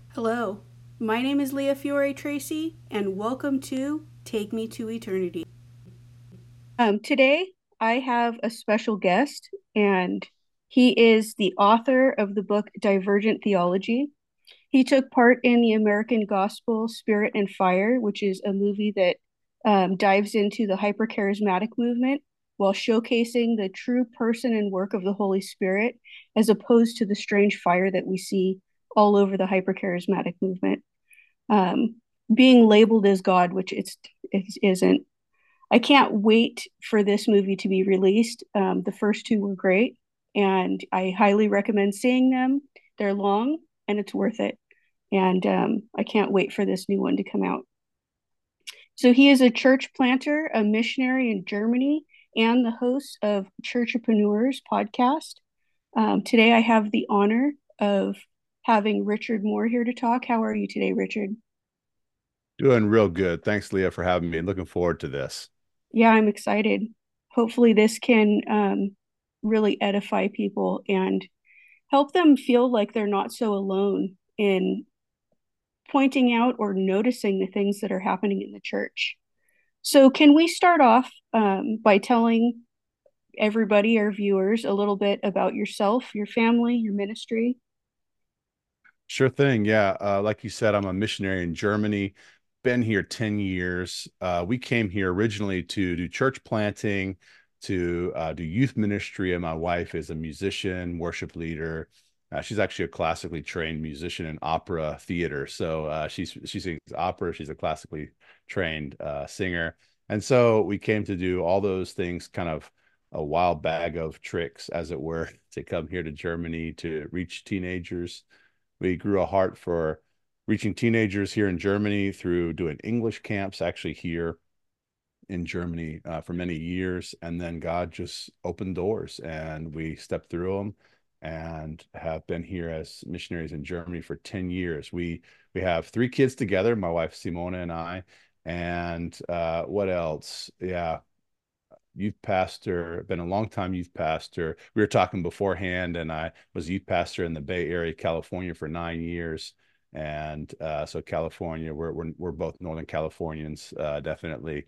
Hello, my name is Leah Fiore Tracy, and welcome to Take Me to Eternity. Today, I have a special guest, and he is the author of the book Divergent Theology. He took part in the American Gospel Spirit and Fire, which is a movie that dives into the hypercharismatic movement while showcasing the true person and work of the Holy Spirit, as opposed to the strange fire that we see all over the hypercharismatic movement. Um, Being labeled as God, which it isn't. I can't wait for this movie to be released. The first two were great, and I highly recommend seeing them. They're long, and it's worth it. And I can't wait for this new one to come out. So he is a church planter, a missionary in Germany, and the host of Churchpreneurs podcast. Today, I have the honor of having Richard Moore here to talk. How are you today, Richard? Doing real good. Thanks, Leah, for having me and looking forward to this. Yeah, I'm excited. Hopefully, this can really edify people and help them feel like they're not so alone in pointing out or noticing the things that are happening in the church. So, can we start off by telling everybody, our viewers, a little bit about yourself, your family, your ministry? Sure thing. Yeah. Like you said, I'm a missionary in Germany, been here 10 years. We came here originally to do church planting, to do youth ministry, and my wife is a musician, worship leader. She's actually a classically trained musician in opera theater. So she sings opera. She's a classically trained singer. And so we came to do all those things, kind of a wild bag of tricks, as it were, to come here to Germany to reach teenagers. We grew a heart for reaching teenagers here in Germany through doing English camps, actually here in Germany for many years. And then God just opened doors and we stepped through them and have been here as missionaries in Germany for 10 years. We have three kids together, my wife Simona and I. And what else? Yeah, youth pastor, been a long time youth pastor. We were talking beforehand, and I was youth pastor in the Bay Area, California for 9 years. And so California, we're both Northern Californians, definitely.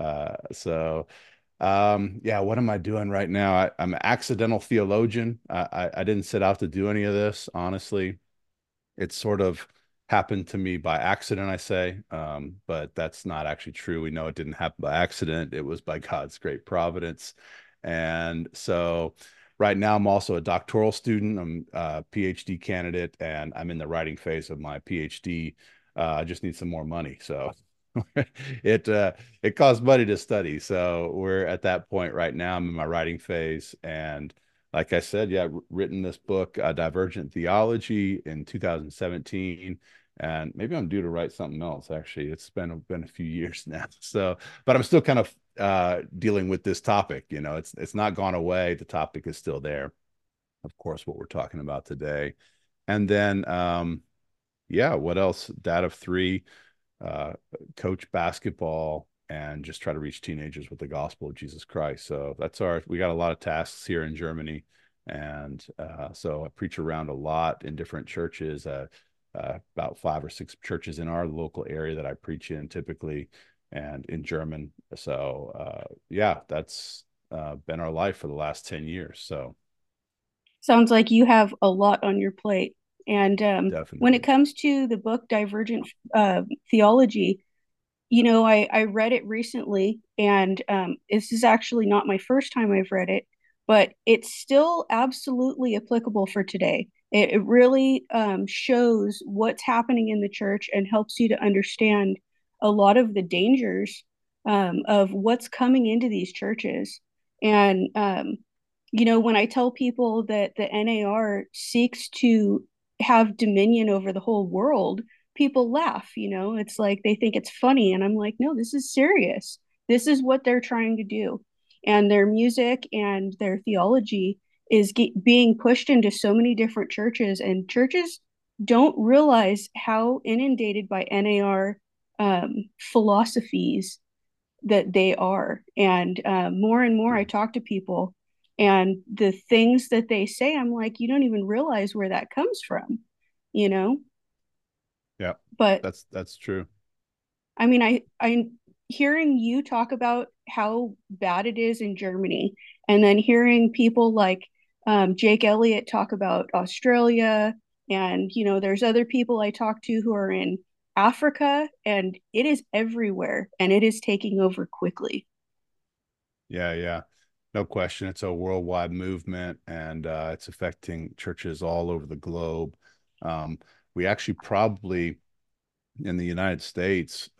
Yeah, what am I doing right now? I'm an accidental theologian. I didn't set out to do any of this, honestly. It sort of happened to me by accident, I say, but that's not actually true. We know it didn't happen by accident. It was by God's great providence. And so right now, I'm also a doctoral student. I'm a PhD candidate, and I'm in the writing phase of my PhD. I just need some more money. So it costs money to study. So we're at that point right now. I'm in my writing phase, and like I said, yeah, written this book, Divergent Theology, in 2017, and maybe I'm due to write something else. Actually, it's been a few years now. So, but I'm still kind of dealing with this topic. You know, it's not gone away. The topic is still there. Of course, what we're talking about today, and then yeah, what else? Dad of three, uh, coach basketball, and just try to reach teenagers with the gospel of Jesus Christ. So we got a lot of tasks here in Germany. And so I preach around a lot in different churches, about five or six churches in our local area that I preach in typically, and in German. So yeah, that's been our life for the last 10 years. So Sounds like you have a lot on your plate. And when it definitely. comes to the book Divergent Theology, I read it recently, and this is actually not my first time I've read it, but it's still absolutely applicable for today. It really shows what's happening in the church and helps you to understand a lot of the dangers of what's coming into these churches. And, when I tell people that the NAR seeks to have dominion over the whole world, people laugh. It's like they think it's funny, and I'm like, no, this is serious. This is what they're trying to do. And their music and their theology is being pushed into so many different churches, and churches don't realize how inundated by NAR philosophies that they are. And more and more I talk to people, and the things that they say, I'm like, you don't even realize where that comes from, you know Yeah, But that's true. I mean, I'm hearing you talk about how bad it is in Germany, and then hearing people like Jake Elliott talk about Australia, and there's other people I talk to who are in Africa, and it is everywhere, and it is taking over quickly. Yeah, yeah. No question. It's a worldwide movement and it's affecting churches all over the globe. We actually probably in the United States,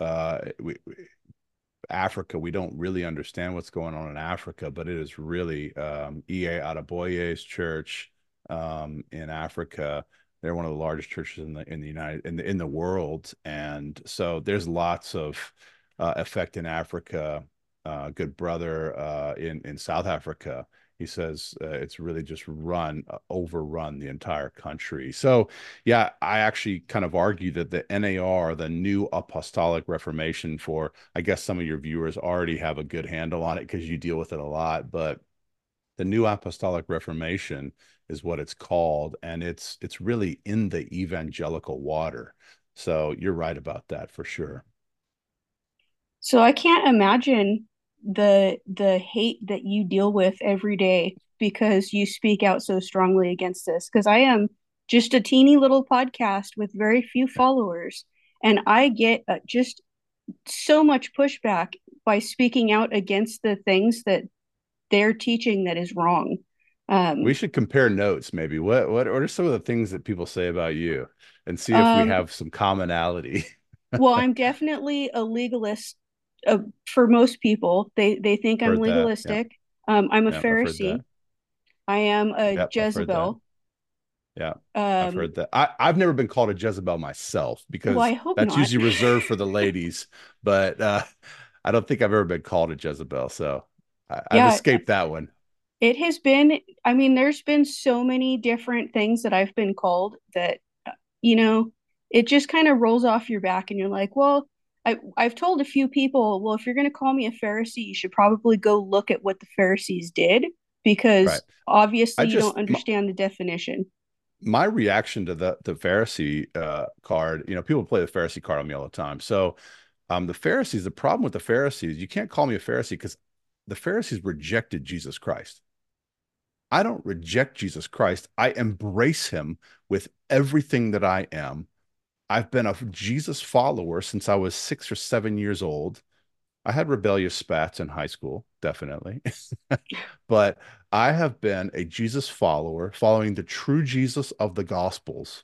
Africa, we don't really understand what's going on in Africa, but it is really E.A. Adeboye's church in Africa. They're one of the largest churches in the United in the world, and so there's lots of effect in Africa. Good brother in South Africa. He says it's really just overrun the entire country. So yeah, I actually kind of argue that the NAR, the New Apostolic Reformation, for I guess some of your viewers already have a good handle on it because you deal with it a lot, but the New Apostolic Reformation is what it's called, and it's really in the evangelical water. So you're right about that for sure. So I can't imagine the hate that you deal with every day because you speak out so strongly against this. Because I am just a teeny little podcast with very few followers, and I get just so much pushback by speaking out against the things that they're teaching that is wrong. We Um, should compare notes, maybe. What are some of the things that people say about you, and see if we um, have some commonality. well, I'm definitely a legalist. For most people, they think I'm Heard that. Yeah, legalistic. I'm a yeah, I've heard that. Pharisee. I am a Yep, I've heard that. Jezebel. Yeah, I've Um, heard that. I've never been called a Jezebel myself well, I because hope that's not. usually reserved for the ladies, but I don't think I've ever been called a Jezebel, so I've Yeah, escaped that one. it has been, I mean, there's been so many different things that I've been called that, you know, it just kind of rolls off your back and you're like, well, I've told a few people, well, if you're going to call me a Pharisee, you should probably go look at what the Pharisees did Right. because obviously I you don't just understand the definition. my reaction to the Pharisee card, people play the Pharisee card on me all the time. So the Pharisees, the problem with the Pharisees, you can't call me a Pharisee because the Pharisees rejected Jesus Christ. I don't reject Jesus Christ. I embrace him with everything that I am. I've been a Jesus follower since I was 6 or 7 years old. I had rebellious spats in high school, definitely. But I have been a Jesus follower, following the true Jesus of the Gospels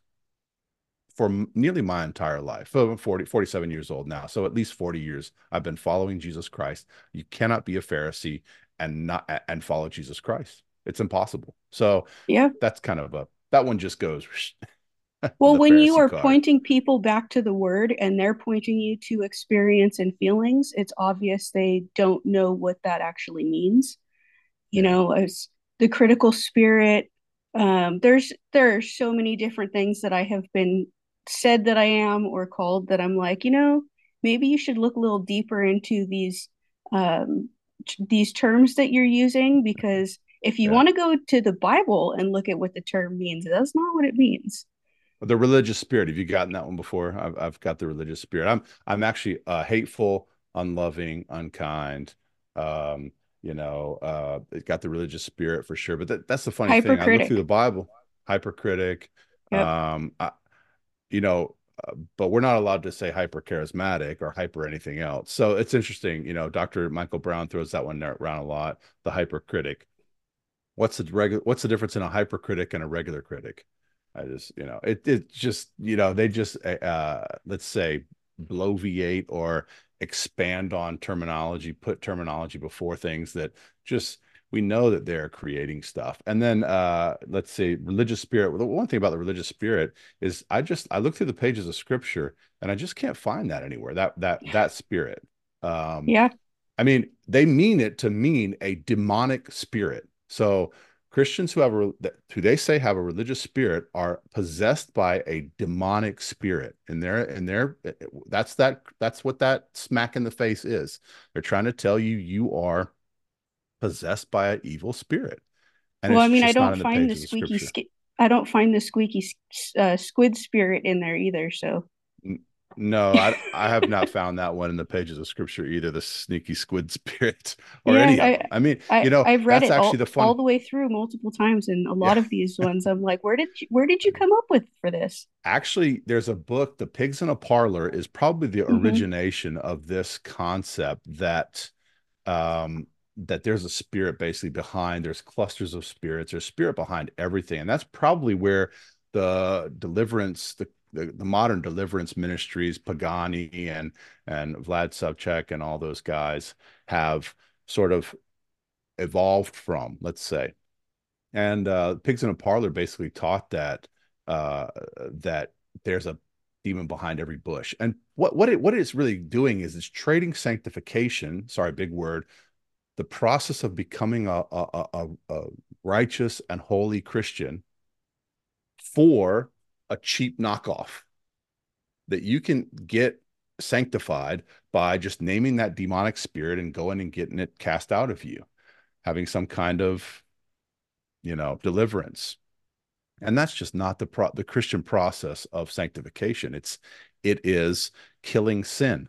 for nearly my entire life. So I'm 47 years old now. So at least 40 years I've been following Jesus Christ. You cannot be a Pharisee and follow Jesus Christ. It's impossible. So Yeah. that's that one just goes Well, the when you Pharisee are card. pointing people back to the word and they're pointing you to experience and feelings, it's obvious they don't know what that actually means. Yeah. As the critical spirit. There are so many different things that I have been said that I am or called that I'm like, maybe you should look a little deeper into um, these terms that you're using because if you Yeah. want to go to the Bible and look at what the term means, that's not what it means. The religious spirit. Have you gotten that one before? I've got the religious spirit. I'm actually hateful, unloving, unkind. It got the religious spirit for sure. But that's the funny thing. I look through the Hypercritic. Bible, hypercritic. Yep. Um, I, you know, but we're not allowed to say hyper charismatic or hyper anything else. So it's interesting. Dr. Michael Brown throws that one around a lot. The hypercritic. What's the difference in a hypercritic and a regular critic? I just, it just, they just let's say bloviate or expand on terminology, put terminology before things that just we know that they're creating stuff. And then let's say religious spirit. The one thing about the religious spirit is I look through the pages of scripture and I just can't find that anywhere. That spirit. Um, Yeah. I mean, they mean it to mean a demonic spirit. So Christians who they say have a religious spirit are possessed by a demonic spirit. That's what that smack in the face is. They're trying to tell you you are possessed by an evil spirit, and Well, it's I mean, just not in the pages of scripture. I don't find the squeaky squid spirit in there either. So No, I have not found that one in the pages of scripture either, the sneaky squid spirit or Yeah, any of them. I mean, I've read that's it actually the all fun. the way through multiple times, and a Yeah. lot of these ones I'm like, where did you come up with for this? Actually, there's a book, The Pigs in a Parlor, is probably the Hmm. origination of this concept um that there's a spirit basically behind, there's clusters of spirits, there's spirit behind everything. And that's probably where the deliverance, the modern deliverance ministries, Pagani and Vlad Savchuk and all those guys have sort of evolved from, let's say. And Pigs in a Parlor basically taught uh, that there's a demon behind every bush. And what it's really doing is it's trading sanctification. Sorry, big word. The process of becoming a righteous and holy Christian for a cheap knockoff that you can get sanctified by just naming that demonic spirit and going and getting it cast out of you, having some kind of, deliverance. And that's just not the Christian process of sanctification. It is killing sin.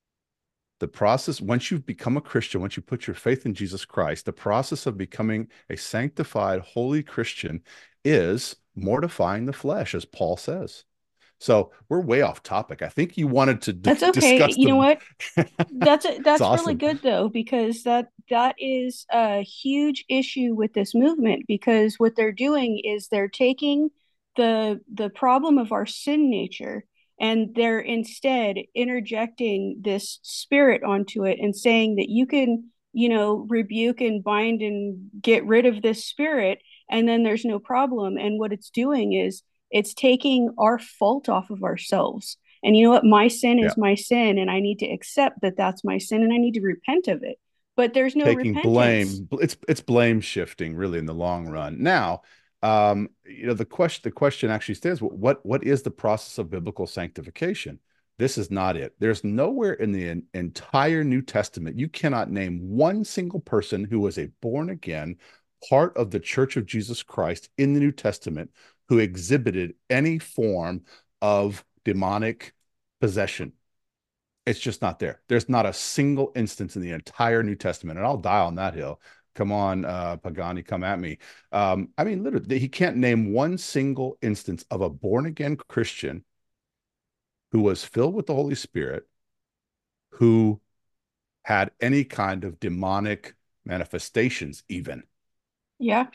The process, once you've become a Christian, once you put your faith in Jesus Christ, the process of becoming a sanctified, holy Christian is mortifying the flesh, as Paul says. So we're way off topic. I think you wanted to That's okay. discuss You know the. what? It's That's really awesome. good though, because that is a huge issue with this movement, because what they're doing is they're taking the problem of our sin nature, and they're instead interjecting this spirit onto it and saying that you can, rebuke and bind and get rid of this spirit, and then there's no problem. And what it's doing is it's taking our fault off of ourselves. And you know what? My sin Yeah. is my sin, and I need to accept that that's my sin, and I need to repent of it. But there's no Taking repentance. blame. It's blame shifting really in the long run. Now, the question actually stands, what is the process of biblical sanctification? This is not it. There's nowhere in the entire New Testament, you cannot name one single person who was a born again part of the Church of Jesus Christ in the New Testament who exhibited any form of demonic possession. It's just not there. There's not a single instance in the entire New Testament, and I'll die on that hill. Come on, Pagani, come at me. I mean, literally, he can't name one single instance of a born again Christian who was filled with the Holy Spirit, who had any kind of demonic manifestations, even. Yeah,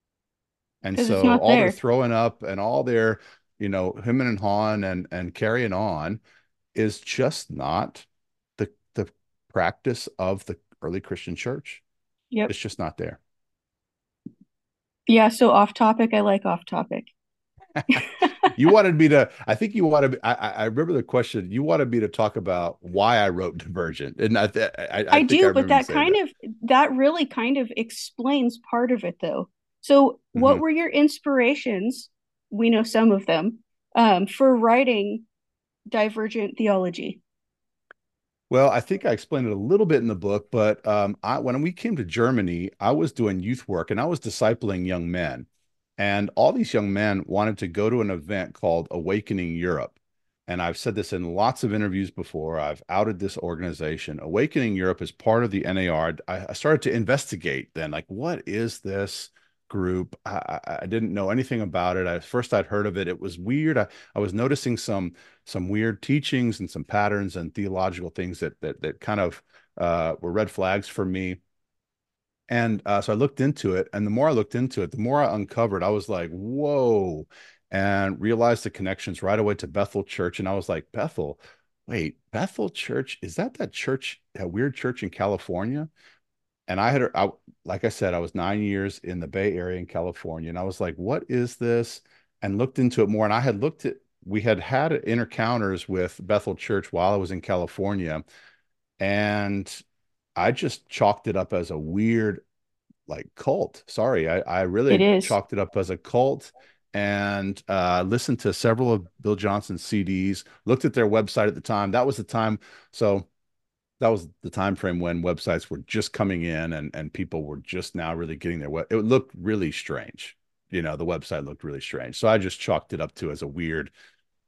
And because it's so not all they're there. throwing up and all their, him and hawing and carrying on is just not the practice of the early Christian church. Yep. It's just not there. Yeah, so off topic. I like off topic. You wanted me to, I think you wanted, I remember the question. You wanted me to talk about why I wrote Divergent. And I I think I do, but remember you saying that. that really kind of explains part of it though. So, what Hmm. were your inspirations? We know some of them, for writing Divergent Theology. Well, I think I explained it a little bit in the book, but when we came to Germany, I was doing youth work and I was discipling young men. And all these young men wanted to go to an event called Awakening Europe. And I've said this in lots of interviews before. I've outed this organization. Awakening Europe is part of the NAR. I started to investigate then, like, what is this group? I didn't know anything about it. I'd heard of it. It was weird. I was noticing some weird teachings and some patterns and theological things that kind of were red flags for me. And so I looked into it, and the more I looked into it, the more I uncovered. I was like, "Whoa!" and realized the connections right away to Bethel Church. And I was like, "Bethel, wait, Bethel Church, is that church, that weird church in California?" And like I said, I was 9 years in the Bay Area in California, and I was like, "What is this?" And looked into it more. And we had had encounters with Bethel Church while I was in California, and I just chalked it up as a weird, like, cult. Sorry, I It really is. chalked it up as a cult. And listened to several of Bill Johnson's CDs, looked at their website at the time. So that was the time frame when websites were just coming in and people were just now really getting their web. It looked really strange. The website looked really strange. So I just chalked it up to as a weird,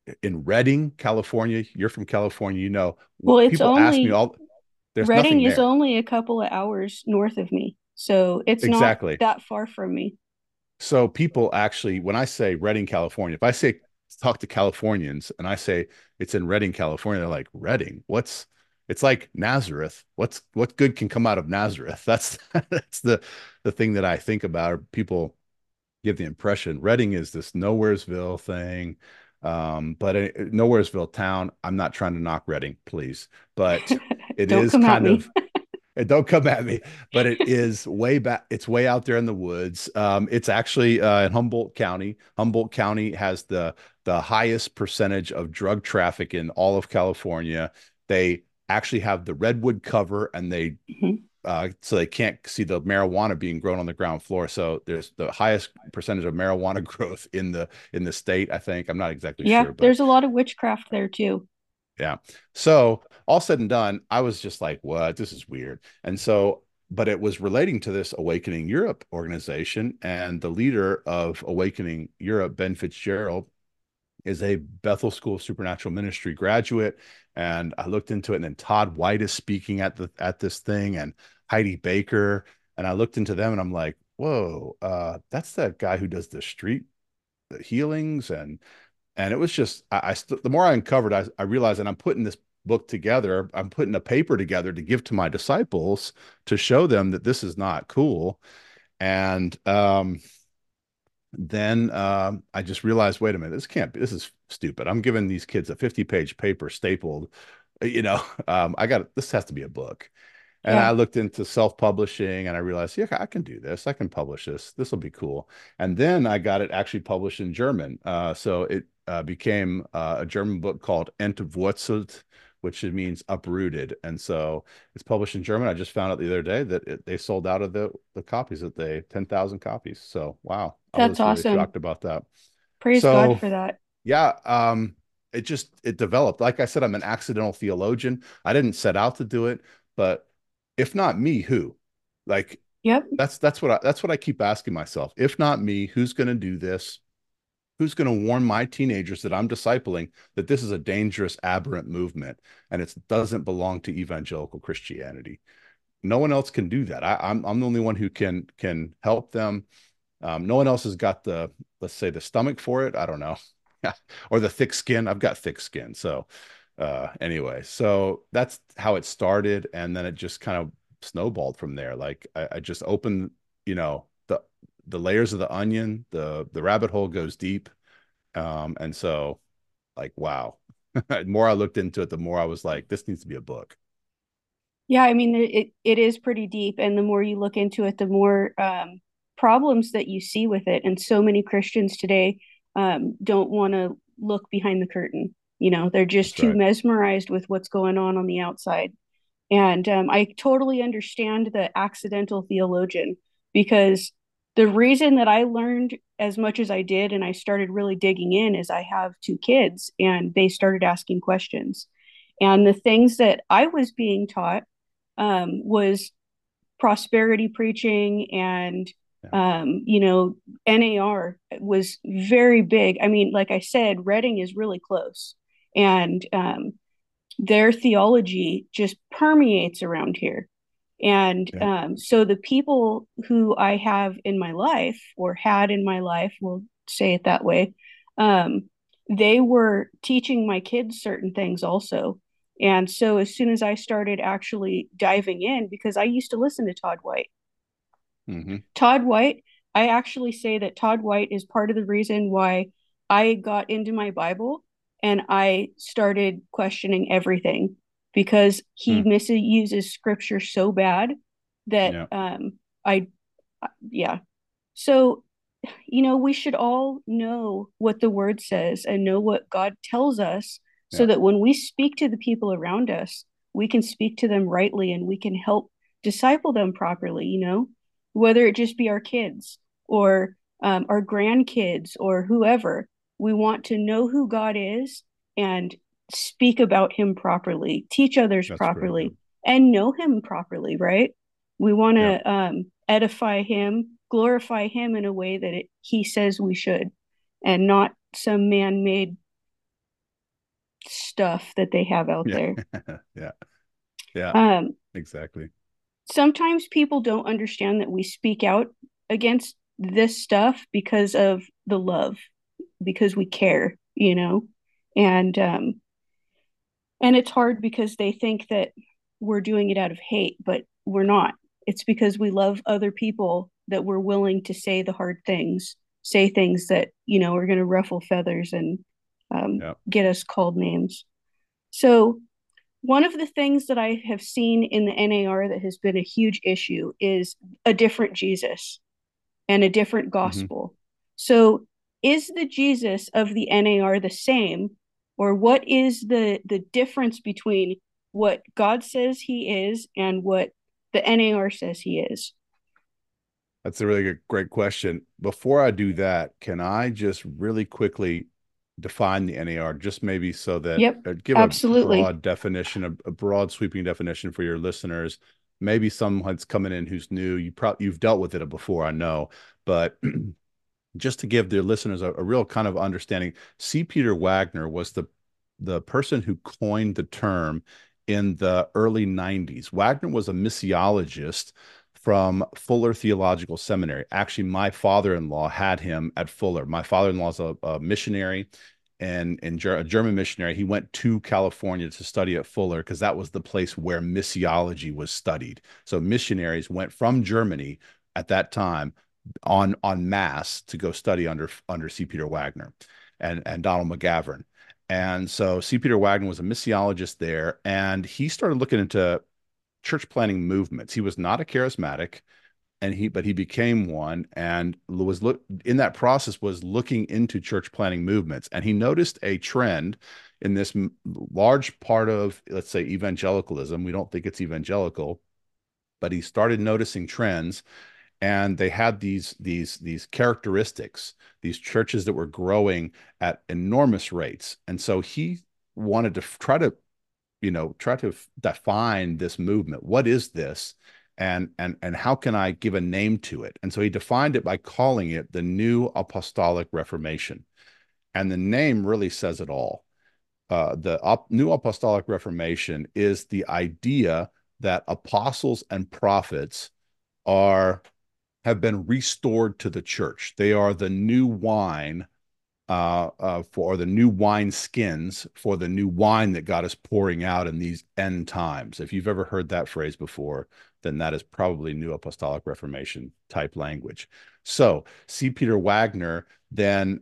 in Redding, California. You're from California, Well, it's people ask me only all, there's Reading nothing is there. only a couple of hours north of me, so it's not Exactly. that far from me. So people actually, when I say Redding, California, if I say talk to Californians and I say it's in Redding, California, they're like, Redding, it's like Nazareth. What good can come out of Nazareth? That's the thing that I think about. People give the impression Reading is this nowheresville thing. But Nowheresville town. I'm not trying to knock Reading, please, but it Don't is come at kind me. of, and don't come at me, but it is way back. It's way out there in the woods. It's actually in Humboldt County. Humboldt County has the highest percentage of drug traffic in all of California. They actually have the redwood cover, and Mhm. so they can't see the marijuana being grown on the ground floor. So there's the highest percentage of marijuana growth in the state. I think I'm not exactly Yeah, sure, but there's a lot of witchcraft there too. yeah. So all said and done, I was just like, what? This is weird. And so, but it was relating to this Awakening Europe organization. And the leader of Awakening Europe, Ben Fitzgerald, is a Bethel School of Supernatural Ministry graduate. And I looked into it, and then Todd White is speaking at this thing, and Heidi Baker. And I looked into them, and I'm like, whoa, that's that guy who does the street healings. And it was just the more I uncovered, I realized, and I'm putting this book together, I'm putting a paper together to give to my disciples to show them that this is not cool. And then I just realized, wait a minute, this can't be, this is stupid. I'm giving these kids a 50-page paper stapled, I got, this has to be a book. And Yeah, I looked into self-publishing, and I realized, yeah, I can do this. I can publish this. This will be cool. And then I got it actually published in German. So it became a German book called Entwurzelt, which means uprooted. And so it's published in German. I just found out the other day that they sold out of the copies, that 10,000 copies. So wow, I that's was really awesome. shocked about that. Praise God So for that. yeah, it developed. Like I said, I'm an accidental theologian. I didn't set out to do it, but if not me, who? Like Yep, that's what I keep asking myself. If not me, who's going to do this? Who's going to warn my teenagers that I'm discipling that this is a dangerous, aberrant movement, and it doesn't belong to evangelical Christianity? No one else can do that. I'm the only one who can help them. No one else has got the, let's say, the stomach for it. I don't know. Or the thick skin. I've got thick skin. So anyway, so that's how it started. And then it just kind of snowballed from there. Like I just opened, the layers of the onion, the rabbit hole goes deep. And so like, wow. The more I looked into it, the more I was like, this needs to be a book. yeah. I mean, it is pretty deep, and the more you look into it, the more problems that you see with it. And so many Christians today don't want to look behind the curtain. They're just That's too right. mesmerized with what's going on the outside. And I totally understand the accidental theologian, because the reason that I learned as much as I did and I started really digging in is I have two kids and they started asking questions. And the things that I was being taught was prosperity preaching, and Yeah. NAR was very big. I mean, like I said, Reading is really close, and their theology just permeates around here. And Yeah. so the people who I have in my life, or had in my life, we'll say it that way, um, they were teaching my kids certain things also. And so as soon as I started actually diving in, because I used to listen to Todd White, Hmm. Todd White, I actually say that Todd White is part of the reason why I got into my Bible and I started questioning everything, because he Hmm. misuses scripture so bad that Yeah. I yeah. So, we should all know what the word says and know what God tells us, so Yeah. that when we speak to the people around us, we can speak to them rightly and we can help disciple them properly, whether it just be our kids or our grandkids or whoever. We want to know who God is and speak about him properly, teach others That's very properly, good. and know him properly, right? We want Yep. to edify him, glorify him in a way that he says we should, and not some man made stuff that they have out Yeah. there. Yeah. Yeah. Um, Exactly. Sometimes people don't understand that we speak out against this stuff because of the love, because we care, and and it's hard because they think that we're doing it out of hate, but we're not. It's because we love other people that we're willing to say the hard things, say things that are going to ruffle feathers and Yeah. get us called names. So one of the things that I have seen in the NAR that has been a huge issue is a different Jesus and a different Hmm. gospel. So, is the Jesus of the NAR the same, or what is the difference between what God says He is and what the NAR says He is? That's a really great question. Before I do that, can I just really quickly define the NAR, just maybe so that Yep, give a absolutely. broad definition, a broad sweeping definition for your listeners. Maybe someone's coming in who's new. You've dealt with it before, I know, but just to give the listeners a real kind of understanding, C. Peter Wagner was the person who coined the term in the early 90s. Wagner was a missiologist from Fuller Theological Seminary. Actually, my father-in-law had him at Fuller. My father-in-law is a missionary and a German missionary. He went to California to study at Fuller because that was the place where missiology was studied. So missionaries went from Germany at that time on mass to go study under C. Peter Wagner and Donald McGavran. And so C. Peter Wagner was a missiologist there, and he started looking into church planting movements. He was not a charismatic, but he became one, and was in that process was looking into church planting movements, and he noticed a trend in this large part of, let's say, evangelicalism. We don't think it's evangelical, but he started noticing trends, and they had these characteristics, these churches that were growing at enormous rates. And so he wanted to try to define this movement. What is this? And how can I give a name to it? And so he defined it by calling it the New Apostolic Reformation. And the name really says it all. The New Apostolic Reformation is the idea that apostles and prophets are have been restored to the church. They are the new wine for the new wine skins for the new wine that God is pouring out in these end times. If you've ever heard that phrase before, then that is probably New Apostolic Reformation type language. So C. Peter Wagner then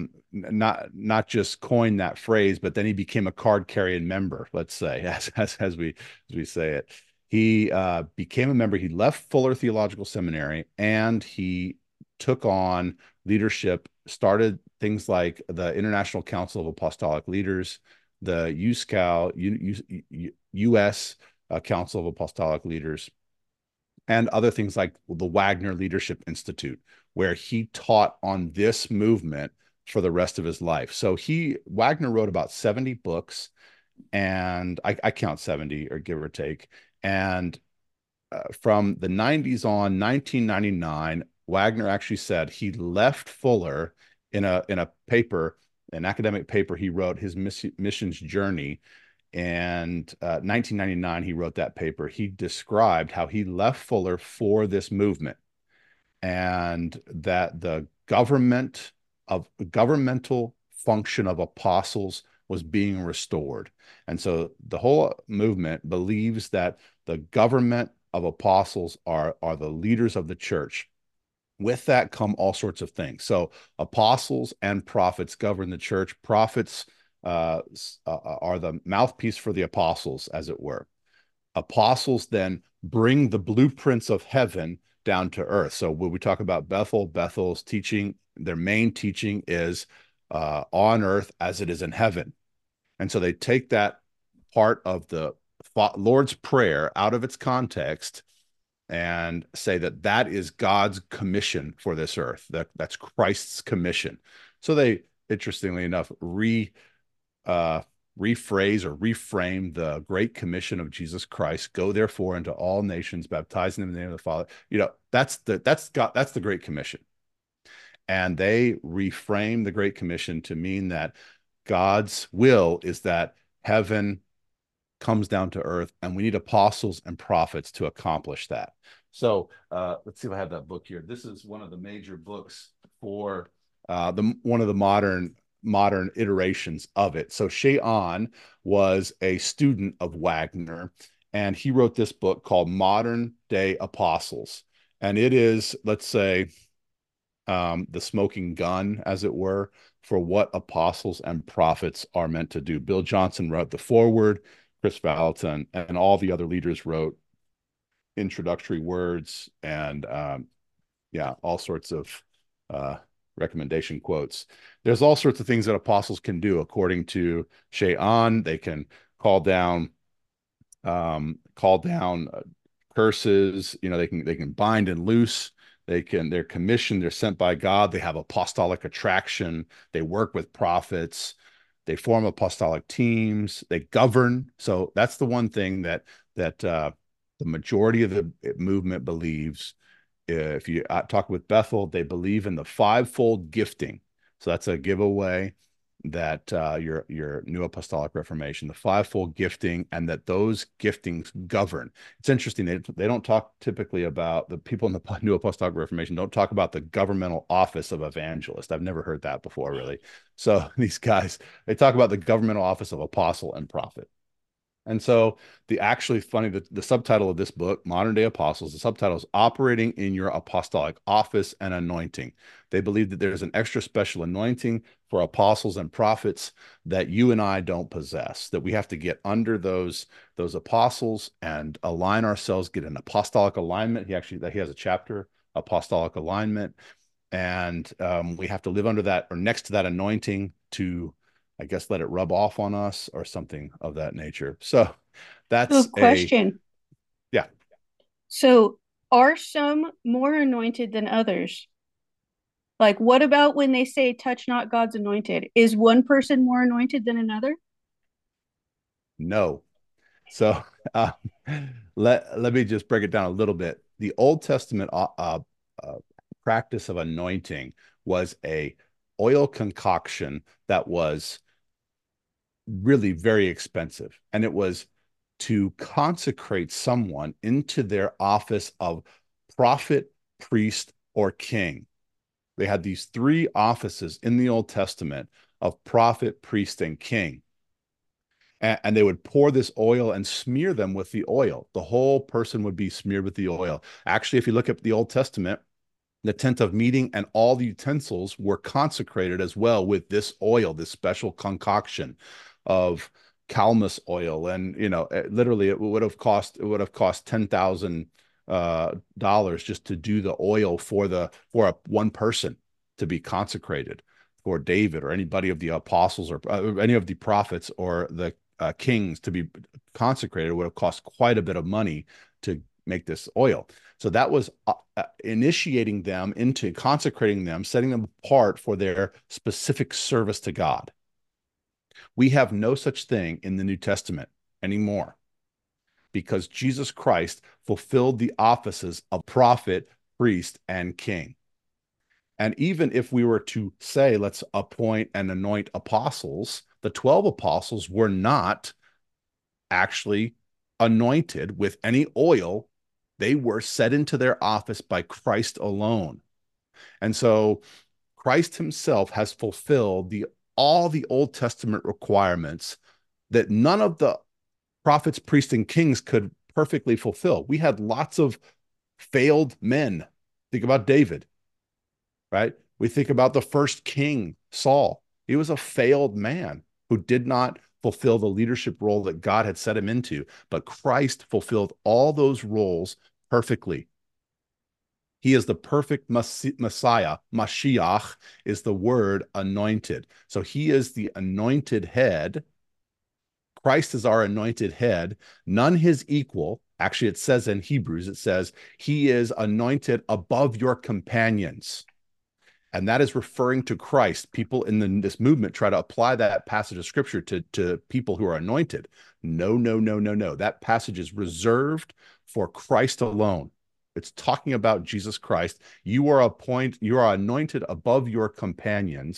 not just coined that phrase, but then he became a card carrying member. Let's say, as we say it, he became a member. He left Fuller Theological Seminary, and he took on leadership, started things like the International Council of Apostolic Leaders, the USCAL, U.S. Council of Apostolic Leaders, and other things like the Wagner Leadership Institute, where he taught on this movement for the rest of his life. So Wagner wrote about 70 books, and I count 70 or give or take. And from the 90s on, 1999, Wagner actually said he left Fuller in a paper, an academic paper he wrote, his missions journey. And 1999, he wrote that paper. He described how he left Fuller for this movement, and that the governmental function of apostles was being restored. And so the whole movement believes that the government of apostles are the leaders of the church. With that come all sorts of things. So apostles and prophets govern the church. Prophets are the mouthpiece for the apostles, as it were. Apostles then bring the blueprints of heaven down to earth. So when we talk about Bethel's teaching, their main teaching is on earth as it is in heaven. And so they take that part of the Lord's Prayer out of its context and say that that is God's commission for this earth. That's Christ's commission. So they, interestingly enough, uh, rephrase or reframe the Great Commission of Jesus Christ. Go therefore into all nations, baptizing them in the name of the Father. That's the Great Commission. And they reframe the Great Commission to mean that God's will is that heaven comes down to earth, and we need apostles and prophets to accomplish that. So let's see if I have that book here. This is one of the major books for the one of the modern iterations of it. So Shea-On was a student of Wagner, and he wrote this book called Modern Day Apostles. And it is, let's say, the smoking gun, as it were, for what apostles and prophets are meant to do. Bill Johnson wrote the foreword, Chris Vallotton, and all the other leaders wrote introductory words and yeah, all sorts of recommendation quotes. There's all sorts of things that apostles can do according to Shea-On. They can call down curses. You know, they can bind and loose. They're commissioned, they're sent by God, they have apostolic attraction, they work with prophets, they form apostolic teams, they govern. So that's the one thing that the majority of the movement believes. If you talk with Bethel, they believe in the fivefold gifting. So that's a giveaway that your New Apostolic Reformation, the fivefold gifting, and that those giftings govern. It's interesting. They don't talk typically about, the people in the New Apostolic Reformation don't talk about the governmental office of evangelist. I've never heard that before, really. So these guys, they talk about the governmental office of apostle and prophet. And so the subtitle of this book, Modern Day Apostles, the subtitle is Operating in Your Apostolic Office and Anointing. They believe that there's an extra special anointing for apostles and prophets that you and I don't possess, that we have to get under those apostles and align ourselves, get an apostolic alignment. He has a chapter, Apostolic Alignment. And we have to live under that or next to that anointing to, I guess, let it rub off on us or something of that nature. So So, that's question. yeah. So, are some more anointed than others? Like, what about when they say, touch not God's anointed? Is one person more anointed than another? No. So uh, let me just break it down a little bit. The Old Testament practice of anointing was a oil concoction that was really very expensive, and it was to consecrate someone into their office of prophet, priest, or king. They had these three offices in the Old Testament of prophet, priest, and king. And they would pour this oil and smear them with the oil. The whole person would be smeared with the oil. Actually, if you look at the Old Testament, the tent of meeting and all the utensils were consecrated as well with this oil, this special concoction of Calmus oil. And literally it would have cost $10,000 just to do the oil for one person to be consecrated, for David or anybody of the apostles or any of the prophets or the kings to be consecrated. It would have cost quite a bit of money to make this oil. So that was initiating them into consecrating them, setting them apart for their specific service to God. We have no such thing in the New Testament anymore because Jesus Christ fulfilled the offices of prophet, priest, and king. And even if we were to say, let's appoint and anoint apostles, the 12 apostles were not actually anointed with any oil. They were set into their office by Christ alone. And so Christ himself has fulfilled all the Old Testament requirements that none of the prophets, priests, and kings could perfectly fulfill. We had lots of failed men. Think about David, right? We think about the first king, Saul. He was a failed man who did not fulfill the leadership role that God had set him into, but Christ fulfilled all those roles perfectly. He is the perfect Messiah. Mashiach is the word anointed. So he is the anointed head. Christ is our anointed head, none his equal. Actually, it says in Hebrews, it says, he is anointed above your companions. And that is referring to Christ. People in this movement try to apply that passage of scripture to people who are anointed. No, no, no, no, no. That passage is reserved for Christ alone. It's talking about Jesus Christ. You are anointed above your companions.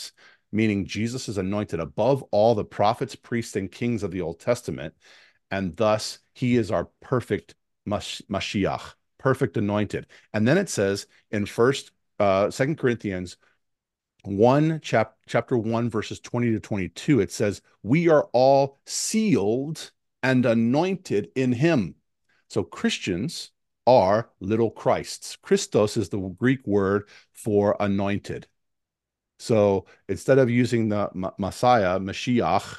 meaning Jesus is anointed above all the prophets, priests, and kings of the Old Testament, and thus he is our perfect Mashiach, perfect anointed. And then it says in Second Corinthians 1, chapter 1, verses 20 to 22, it says, we are all sealed and anointed in him. So Christians are little Christs. Christos is the Greek word for anointed. So instead of using the Messiah, Mashiach,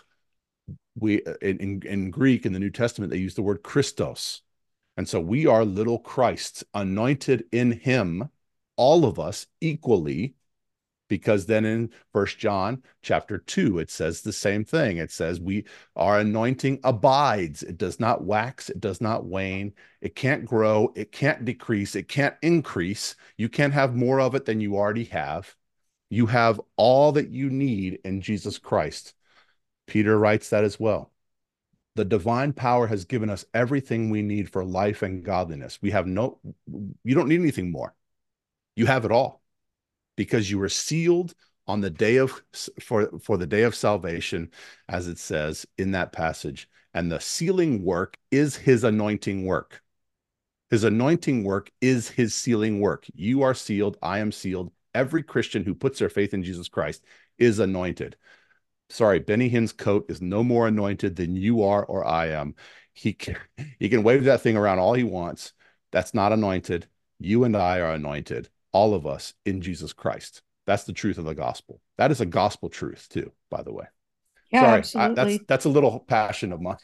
in Greek, in the New Testament, they use the word Christos. And so we are little Christs, anointed in him, all of us equally, because then in First John chapter 2, it says the same thing. It says our anointing abides. It does not wax. It does not wane. It can't grow. It can't decrease. It can't increase. You can't have more of it than you already have. You have all that you need in Jesus Christ. Peter writes that as well. The divine power has given us everything we need for life and godliness. You don't need anything more. You have it all because you were sealed on the day for the day of salvation, as it says in that passage. And the sealing work is his anointing work. His anointing work is his sealing work. You are sealed. I am sealed. Every Christian who puts their faith in Jesus Christ is anointed. Sorry, Benny Hinn's coat is no more anointed than you are or I am. He can wave that thing around all he wants. That's not anointed. You and I are anointed, all of us, in Jesus Christ. That's the truth of the gospel. That is a gospel truth too, by the way. Yeah, Sorry, absolutely. that's a little passion of mine.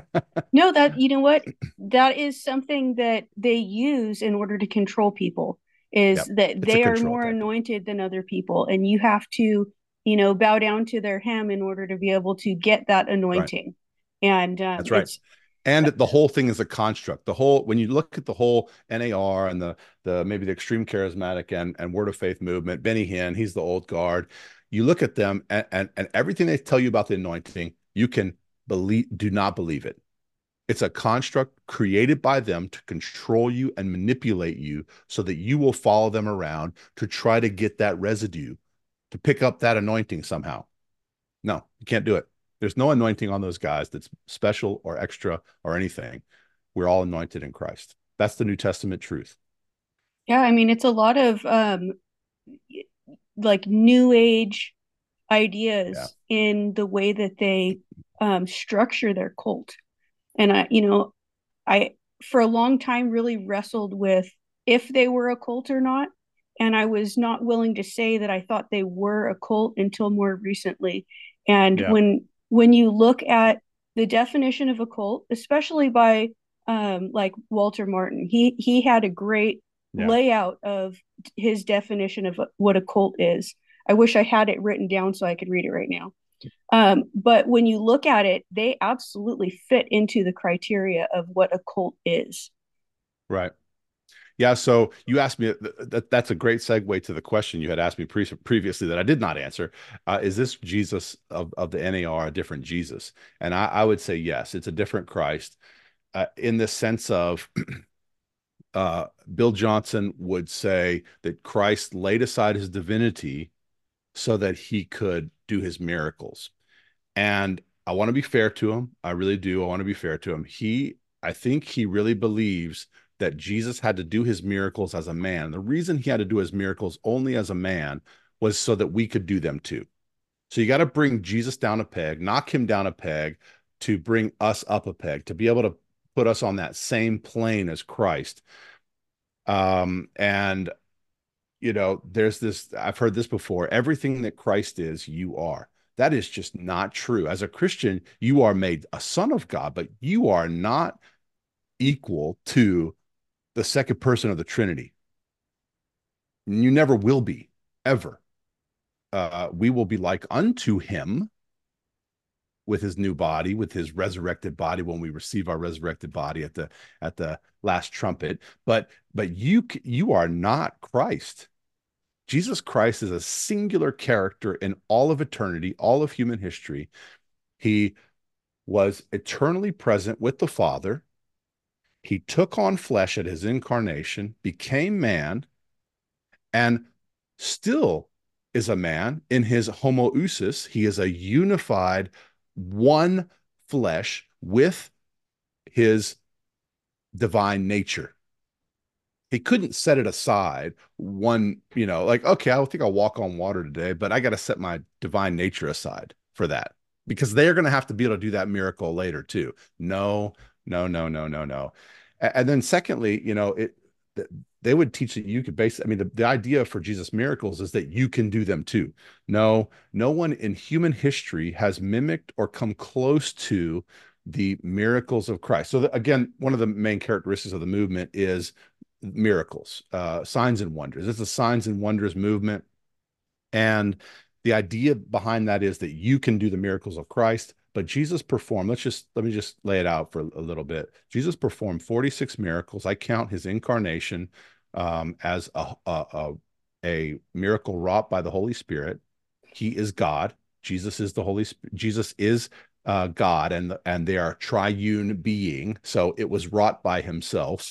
No, that you know what? That is something that they use in order to control people, is Yep, that it's a they are control more tactic. anointed than other people, and you have to, bow down to their hem in order to be able to get that Right. anointing. And That's right. it's And the whole thing is a construct. When you look at the whole NAR and the maybe the extreme charismatic and word of faith movement, Benny Hinn, he's the old guard. You look at them and everything they tell you about the anointing, you can do not believe it. It's a construct created by them to control you and manipulate you so that you will follow them around to try to get that residue, to pick up that anointing somehow. No, you can't do it. There's no anointing on those guys that's special or extra or anything. We're all anointed in Christ. That's the New Testament truth. yeah, I mean, it's a lot of like new age Yeah. ideas in the way that they structure their cult. And I for a long time really wrestled with if they were a cult or not. And I was not willing to say that I thought they were a cult until more recently. And Yeah. when you look at the definition of a cult, especially by like Walter Martin, he had a great Yeah. layout of his definition of what a cult is. I wish I had it written down so I could read it right now. But when you look at it, they absolutely fit into the criteria of what a cult is. Right. Yeah. So you asked me that's a great segue to the question you had asked me previously that I did not answer. Is this Jesus of the NAR a different Jesus? And I would say yes, it's a different Christ in the sense of Bill Johnson would say that Christ laid aside his divinity so that he could do his miracles. And I want to be fair to him. I really do. I want to be fair to him. I think he really believes that Jesus had to do his miracles as a man. The reason he had to do his miracles only as a man was so that we could do them too. So you got to bring Jesus down a peg, knock him down a peg to bring us up a peg, to be able to put us on that same plane as Christ. And there's this, I've heard this before. Everything that Christ is, you are. That is just not true. As a Christian, you are made a son of God, but you are not equal to the second person of the Trinity. You never will be, ever. We will be like unto him with his new body, with his resurrected body when we receive our resurrected body at the last trumpet. But you are not Christ. Jesus Christ is a singular character in all of eternity, all of human history. He was eternally present with the Father. He took on flesh at his incarnation, became man, and still is a man. In his homoousis, he is a unified one flesh with his divine nature. He couldn't set it aside one, like, okay, I think I'll walk on water today, but I got to set my divine nature aside for that because they're going to have to be able to do that miracle later too. No, no, no, no, no, no. And then secondly, they would teach that you could I mean, the idea for Jesus miracles is that you can do them too. No, no one in human history has mimicked or come close to the miracles of Christ. So again, one of the main characteristics of the movement is miracles, signs and wonders. It's a signs and wonders movement. And the idea behind that is that you can do the miracles of Christ, but Jesus performed, let me just lay it out for a little bit. Jesus performed 46 miracles. I count his incarnation as a miracle wrought by the Holy Spirit. He is God. Jesus is the Holy Spirit. Jesus is God, and they are triune being. So it was wrought by himself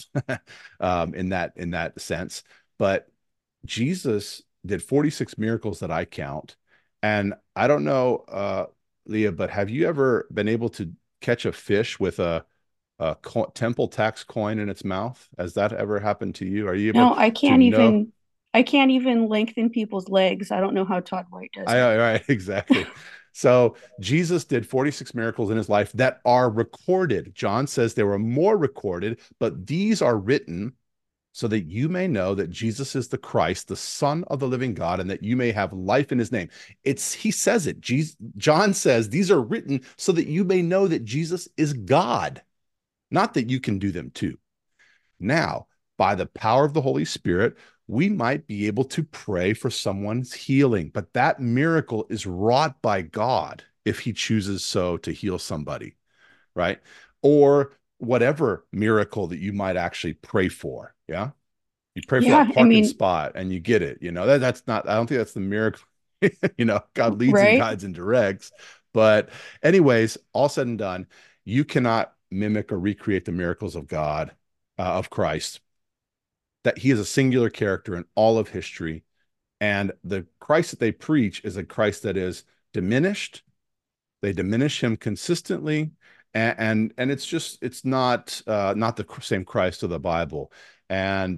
in that sense. But Jesus did 46 miracles that I count. And I don't know, Leah, but have you ever been able to catch a fish with a temple tax coin in its mouth? Has that ever happened to you? Are you able No, to know? I can't even lengthen people's legs. I don't know how Todd White does it. Right, exactly. So Jesus did 46 miracles in his life that are recorded. John says there were more recorded, but these are written so that you may know that Jesus is the Christ, the Son of the living God, and that you may have life in his name. He says it. John says these are written so that you may know that Jesus is God, not that you can do them too. Now, by the power of the Holy Spirit, we might be able to pray for someone's healing, but that miracle is wrought by God if he chooses so to heal somebody, right? Or whatever miracle that you might actually pray for. Yeah. You pray for that Yeah, I parking mean, spot and you get it. That's not, I don't think that's the miracle. God leads and right? guides and directs. But, anyways, all said and done, you cannot mimic or recreate the miracles of God, of Christ, that he is a singular character in all of history. And the Christ that they preach is a Christ that is diminished. They diminish him consistently, and it's not the same Christ of the Bible. And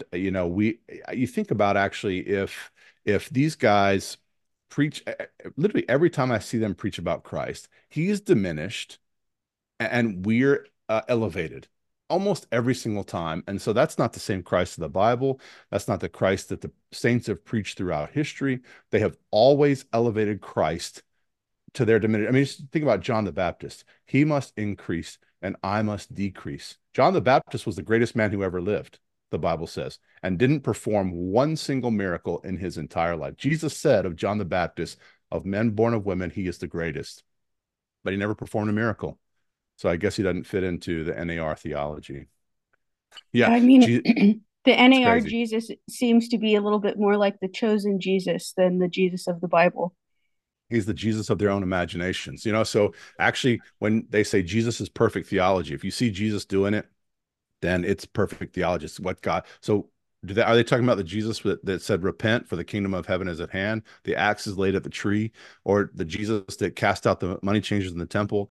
you think about actually if these guys preach, literally every time I see them preach about Christ, he is diminished and we're elevated almost every single time. And so that's not the same Christ of the Bible. That's not the Christ that the saints have preached throughout history. They have always elevated Christ to their diminishment. I mean, just think about John the Baptist. He must increase and I must decrease. John the Baptist was the greatest man who ever lived, the Bible says, and didn't perform one single miracle in his entire life. Jesus said of John the Baptist, of men born of women, he is the greatest, but he never performed a miracle. So I guess he doesn't fit into the NAR theology. Yeah, Yeah, I mean, the it's NAR crazy. Jesus seems to be a little bit more like the chosen Jesus than the Jesus of the Bible. He's the Jesus of their own imaginations. So actually, when they say Jesus is perfect theology, if you see Jesus doing it, then it's perfect theology. It's what God. So are they talking about the Jesus that said, repent for the kingdom of heaven is at hand? The axe is laid at the tree, or the Jesus that cast out the money changers in the temple?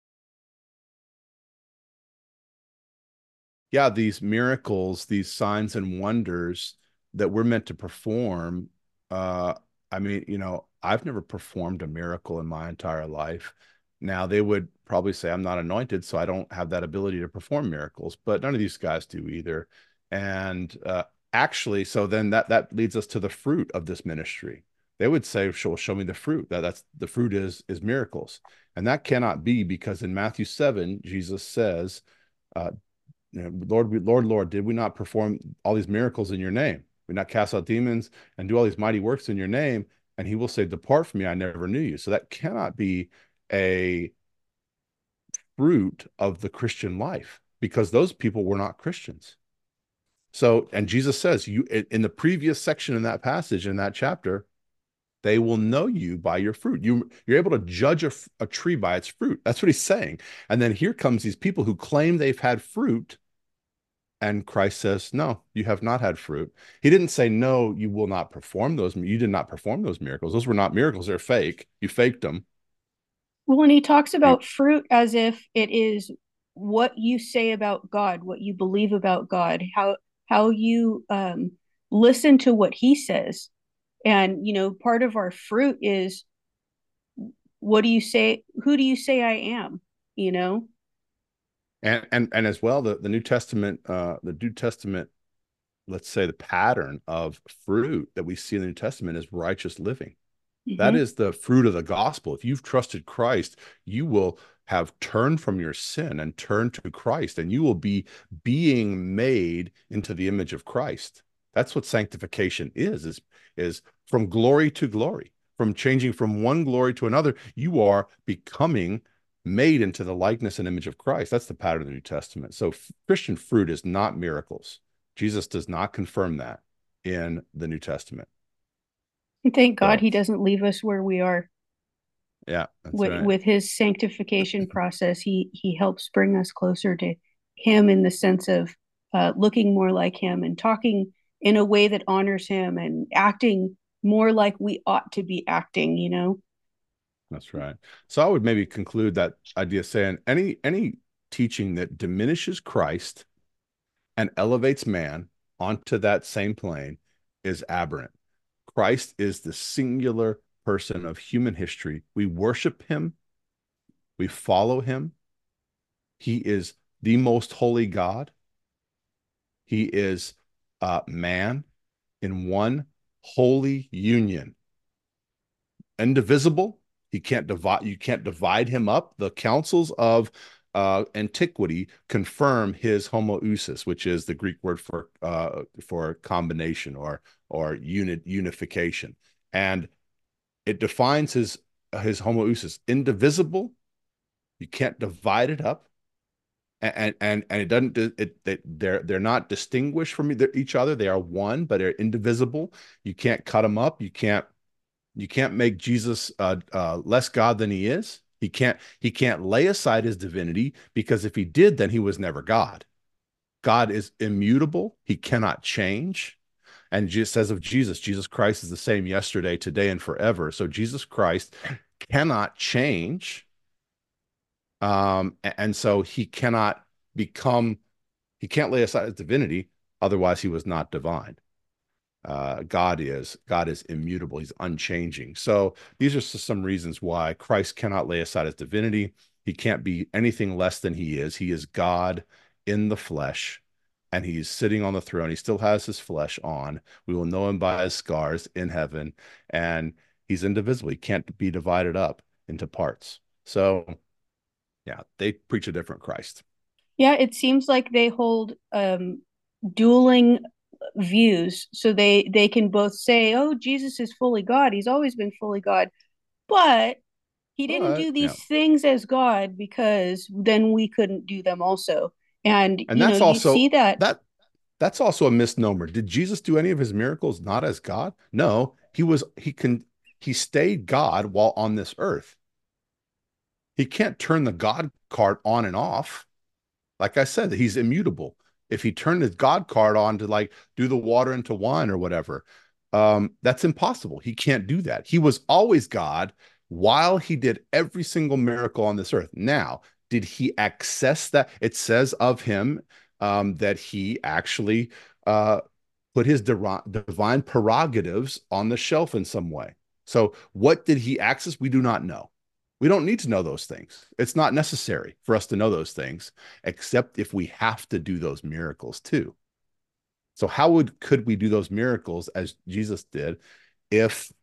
Yeah, these miracles, these signs and wonders that we're meant to perform. Uh, I mean, I've never performed a miracle in my entire life. Now, they would probably say I'm not anointed, so I don't have that ability to perform miracles, but none of these guys do either. And actually, so then that leads us to the fruit of this ministry. They would say, show me the fruit. That's the fruit is miracles. And that cannot be because in Matthew 7, Jesus says, uh, Lord, did we not perform all these miracles in your name? We not cast out demons and do all these mighty works in your name? And he will say, depart from me, I never knew you. So that cannot be a fruit of the Christian life because those people were not Christians. So, and Jesus says, you in the previous section in that passage, in that chapter, they will know you by your fruit. You're able to judge a tree by its fruit. That's what he's saying. And then here comes these people who claim they've had fruit, And Christ says, no, you have not had fruit. He didn't say, no, you will not perform those. You did not perform those miracles. Those were not miracles. They're fake. You faked them. Well, when he talks You, about fruit as if it is what you say about God, what you believe about God, how you listen to what he says. And part of our fruit is, what do you say? Who do you say I am? You know? and as well, the New Testament, let's say the pattern of fruit that we see in the New Testament is righteous living. That Mm-hmm. is the fruit of the gospel. If you've trusted Christ, you will have turned from your sin and turned to Christ, and you will be being made into the image of Christ. That's what sanctification is from glory to glory, from changing from one glory to another. You are becoming made into the likeness and image of Christ. That's the pattern of the New Testament. So Christian fruit is not miracles. Jesus does not confirm that in the New Testament. And thank God So he doesn't leave us where we are. yeah, that's with right. with his sanctification process. He helps bring us closer to him in the sense of looking more like him and talking in a way that honors him and acting more like we ought to be acting. That's right. So I would maybe conclude that idea saying any teaching that diminishes Christ and elevates man onto that same plane is aberrant. Christ is the singular person of human history. We worship him, we follow him. He is the most holy God. He is man in one holy union, indivisible. He can't divide. You can't divide him up. The councils of antiquity confirm his homoousis, which is the Greek word for combination or unification, and it defines his homoousis, indivisible. You can't divide it up, and it doesn't. They're not distinguished from each other. They are one, but they're indivisible. You can't cut them up. You can't make Jesus less God than he is. He can't lay aside his divinity, because if he did, then he was never God. God is immutable. He cannot change. And just says of Jesus Christ is the same yesterday, today, and forever. So Jesus Christ cannot change. And so become, he can't lay aside his divinity. Otherwise, he was not divine. God is immutable. He's unchanging. So these are some reasons why Christ cannot lay aside his divinity. He can't be anything less than he is. He is God in the flesh, and he's sitting on the throne. He still has his flesh on. We will know him by his scars in heaven, and he's indivisible. He can't be divided up into parts. So yeah, they preach a different Christ. Yeah, it seems like they hold dueling views, so they can both say, oh, Jesus is fully God, he's always been fully God, but he didn't But do yeah, these things as God because then we couldn't do them also. And and that's you see also that. that's also a misnomer. Did Jesus do any of his miracles not as God? No, he stayed God while on this earth. He can't turn the God card on and off. Like I said, he's immutable. If he turned his God card on to like do the water into wine or whatever, that's impossible. He can't do that. He was always God while he did every single miracle on this earth. Now, did he access that? It says of him that he actually uh, put his divine prerogatives on the shelf in some way. So, what did he access? We do not know. We don't need to know those things. It's not necessary for us to know those things, except if we have to do those miracles too. So could we do those miracles as Jesus did if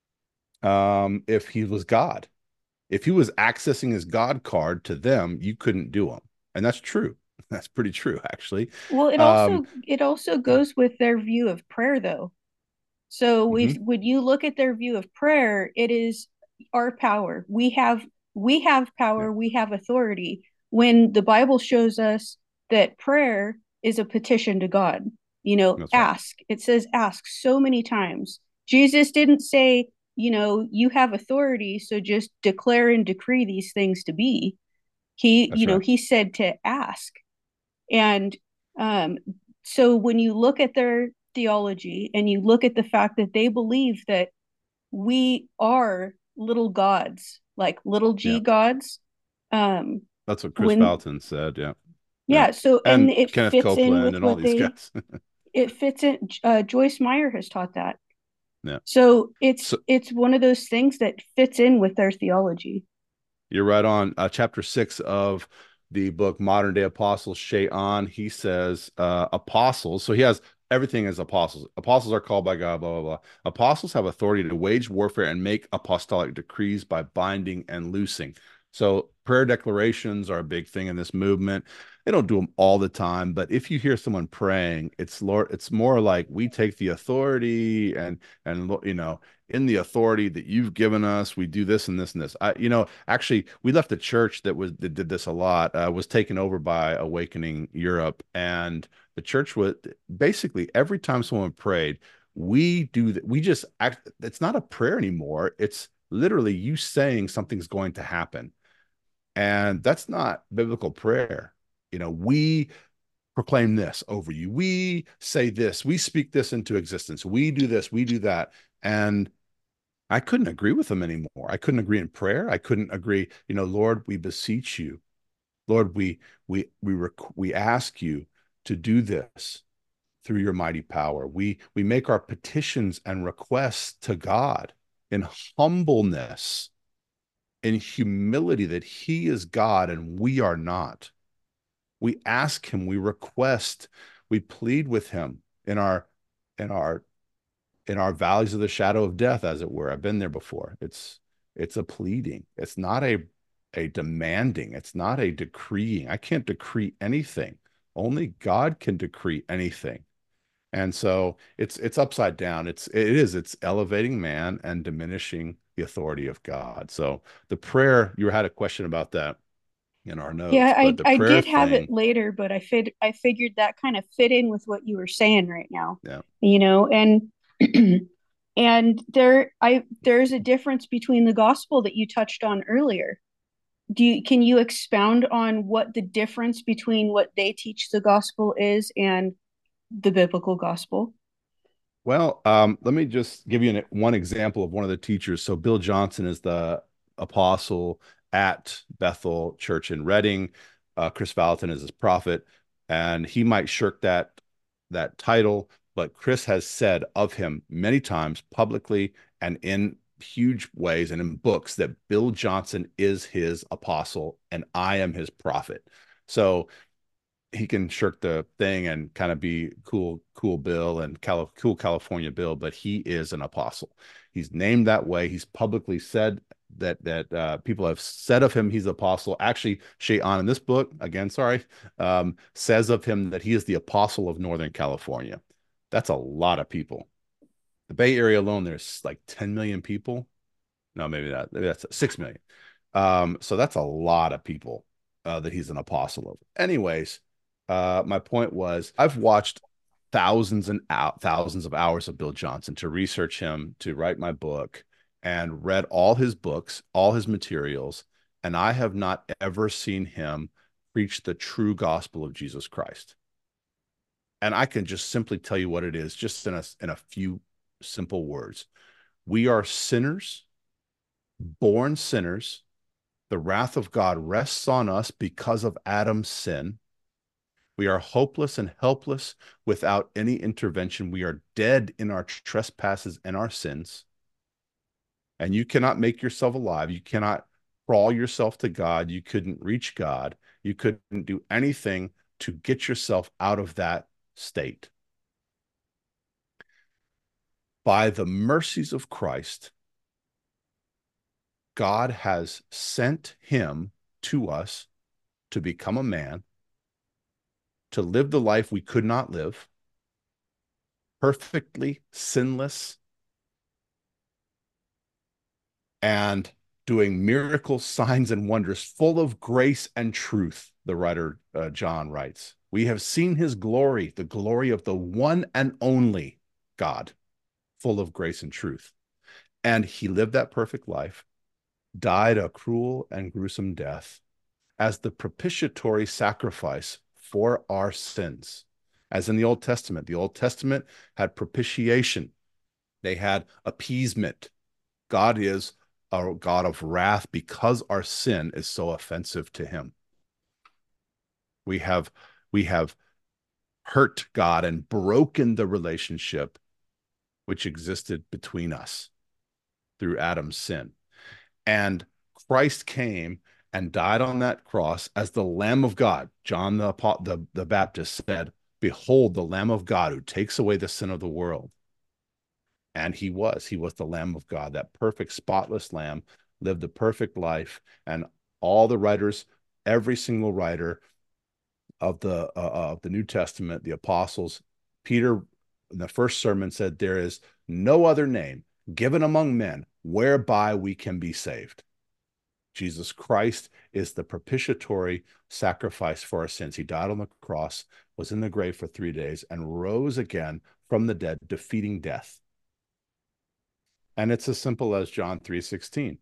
if he was God? If he was accessing his God card to them, you couldn't do them. And that's true. That's pretty true, actually. Well, it Um, also it also goes with their view of prayer, though. So mhm, when you look at their view of prayer, it is our power. We have yeah, power, we have authority. When the Bible shows us that prayer is a petition to God, that's right. ask. It says ask so many times. Jesus didn't say, you have authority, so just declare and decree these things to be. He, That's right. he said to ask. And Um, so when you look at their theology and you look at the fact that they believe that we are little gods, like little Yeah. g gods, um, That's what Chris when Vallotton said. Yeah. Yeah. yeah, so and And it Kenneth fits in Copeland with and all what these they guys. it fits in. Joyce Meyer has taught that. Yeah. So So it's one of those things that fits in with their theology. you're right on. Chapter 6 of the book Modern Day Apostles, Shea On, he says apostles. So he has everything as apostles. Apostles are called by God, blah, blah, blah. Apostles have authority to wage warfare and make apostolic decrees by binding and loosing. So prayer declarations are a big thing in this movement. They don't do them all the time, but if you hear someone praying, it's Lord, it's more like we take the authority and you know, in the authority that you've given us, we do this and this and this. Actually, we left a church that did this a lot. Was taken over by Awakening Europe, and the church would basically every time someone prayed, we do that. We just act. It's not a prayer anymore. It's literally you saying something's going to happen, and that's not biblical prayer. We proclaim this over you. We say this. We speak this into existence. We do this. We do that, and I couldn't agree with them anymore. I couldn't agree in prayer. I couldn't agree, Lord, we beseech you. Lord, we ask you to do this through your mighty power. We make our petitions and requests to God in humbleness, in humility that he is God and we are not. We ask him, we request, we plead with him in our in our valleys of the shadow of death, as it were. I've been there before. It's a pleading. It's not a demanding. It's not a decreeing. I can't decree anything. Only God can decree anything. And so it's upside down. It's elevating man and diminishing the authority of God. So the prayer, you had a question about that in our Yeah, notes, but the I prayer did have it thing, later, but I figured that kind of fit in with what you were saying right now. yeah. And and there's a difference between the gospel that you touched on earlier. Can you expound on what the difference between what they teach the gospel is and the biblical gospel? Well, let me just give you one example of one of the teachers. So Bill Johnson is the apostle at Bethel Church in Reading. Chris Vallotton is his prophet, and he might shirk that title, but Chris has said of him many times publicly and in huge ways and in books that Bill Johnson is his apostle and I am his prophet. So he can shirk the thing and kind of be cool Bill and cool California Bill, but he is an apostle. He's named that way. He's publicly said that people have said of him he's an apostle. Actually, Shea On in this book, again, sorry, says of him that he is the apostle of Northern California. That's a lot of people. The Bay Area alone, there's like 10 million people. No, maybe not. Maybe that's 6 million. So that's a lot of people that he's an apostle of. Anyways, my point was I've watched thousands of hours of Bill Johnson to research him, to write my book, and read all his books, all his materials, and I have not ever seen him preach the true gospel of Jesus Christ. And I can just simply tell you what it is, just in a few simple words. We are sinners, born sinners. The wrath of God rests on us because of Adam's sin. We are hopeless and helpless without any intervention. We are dead in our trespasses and our sins. And you cannot make yourself alive. You cannot crawl yourself to God. You couldn't reach God. You couldn't do anything to get yourself out of that state. By the mercies of Christ, God has sent him to us to become a man, to live the life we could not live, perfectly sinless, and doing miracles, signs, and wonders, full of grace and truth, the writer John writes. We have seen his glory, the glory of the one and only God, full of grace and truth. And he lived that perfect life, died a cruel and gruesome death as the propitiatory sacrifice for our sins. as in the Old Testament. The Old Testament had propitiation, they had appeasement. God is a God of wrath because our sin is so offensive to him. We have we have hurt God and broken the relationship which existed between us through Adam's sin. And Christ came and died on that cross as the Lamb of God. John the Baptist said, "Behold, the Lamb of God who takes away the sin of the world." And he was the Lamb of God, that perfect, spotless Lamb, lived a perfect life. And all the writers, every single writer of the New Testament, the apostles, Peter in the first sermon said, "There is no other name given among men whereby we can be saved." Jesus Christ is the propitiatory sacrifice for our sins. He died on the cross, was in the grave for 3 days, and rose again from the dead, defeating death. And it's as simple as John 3:16,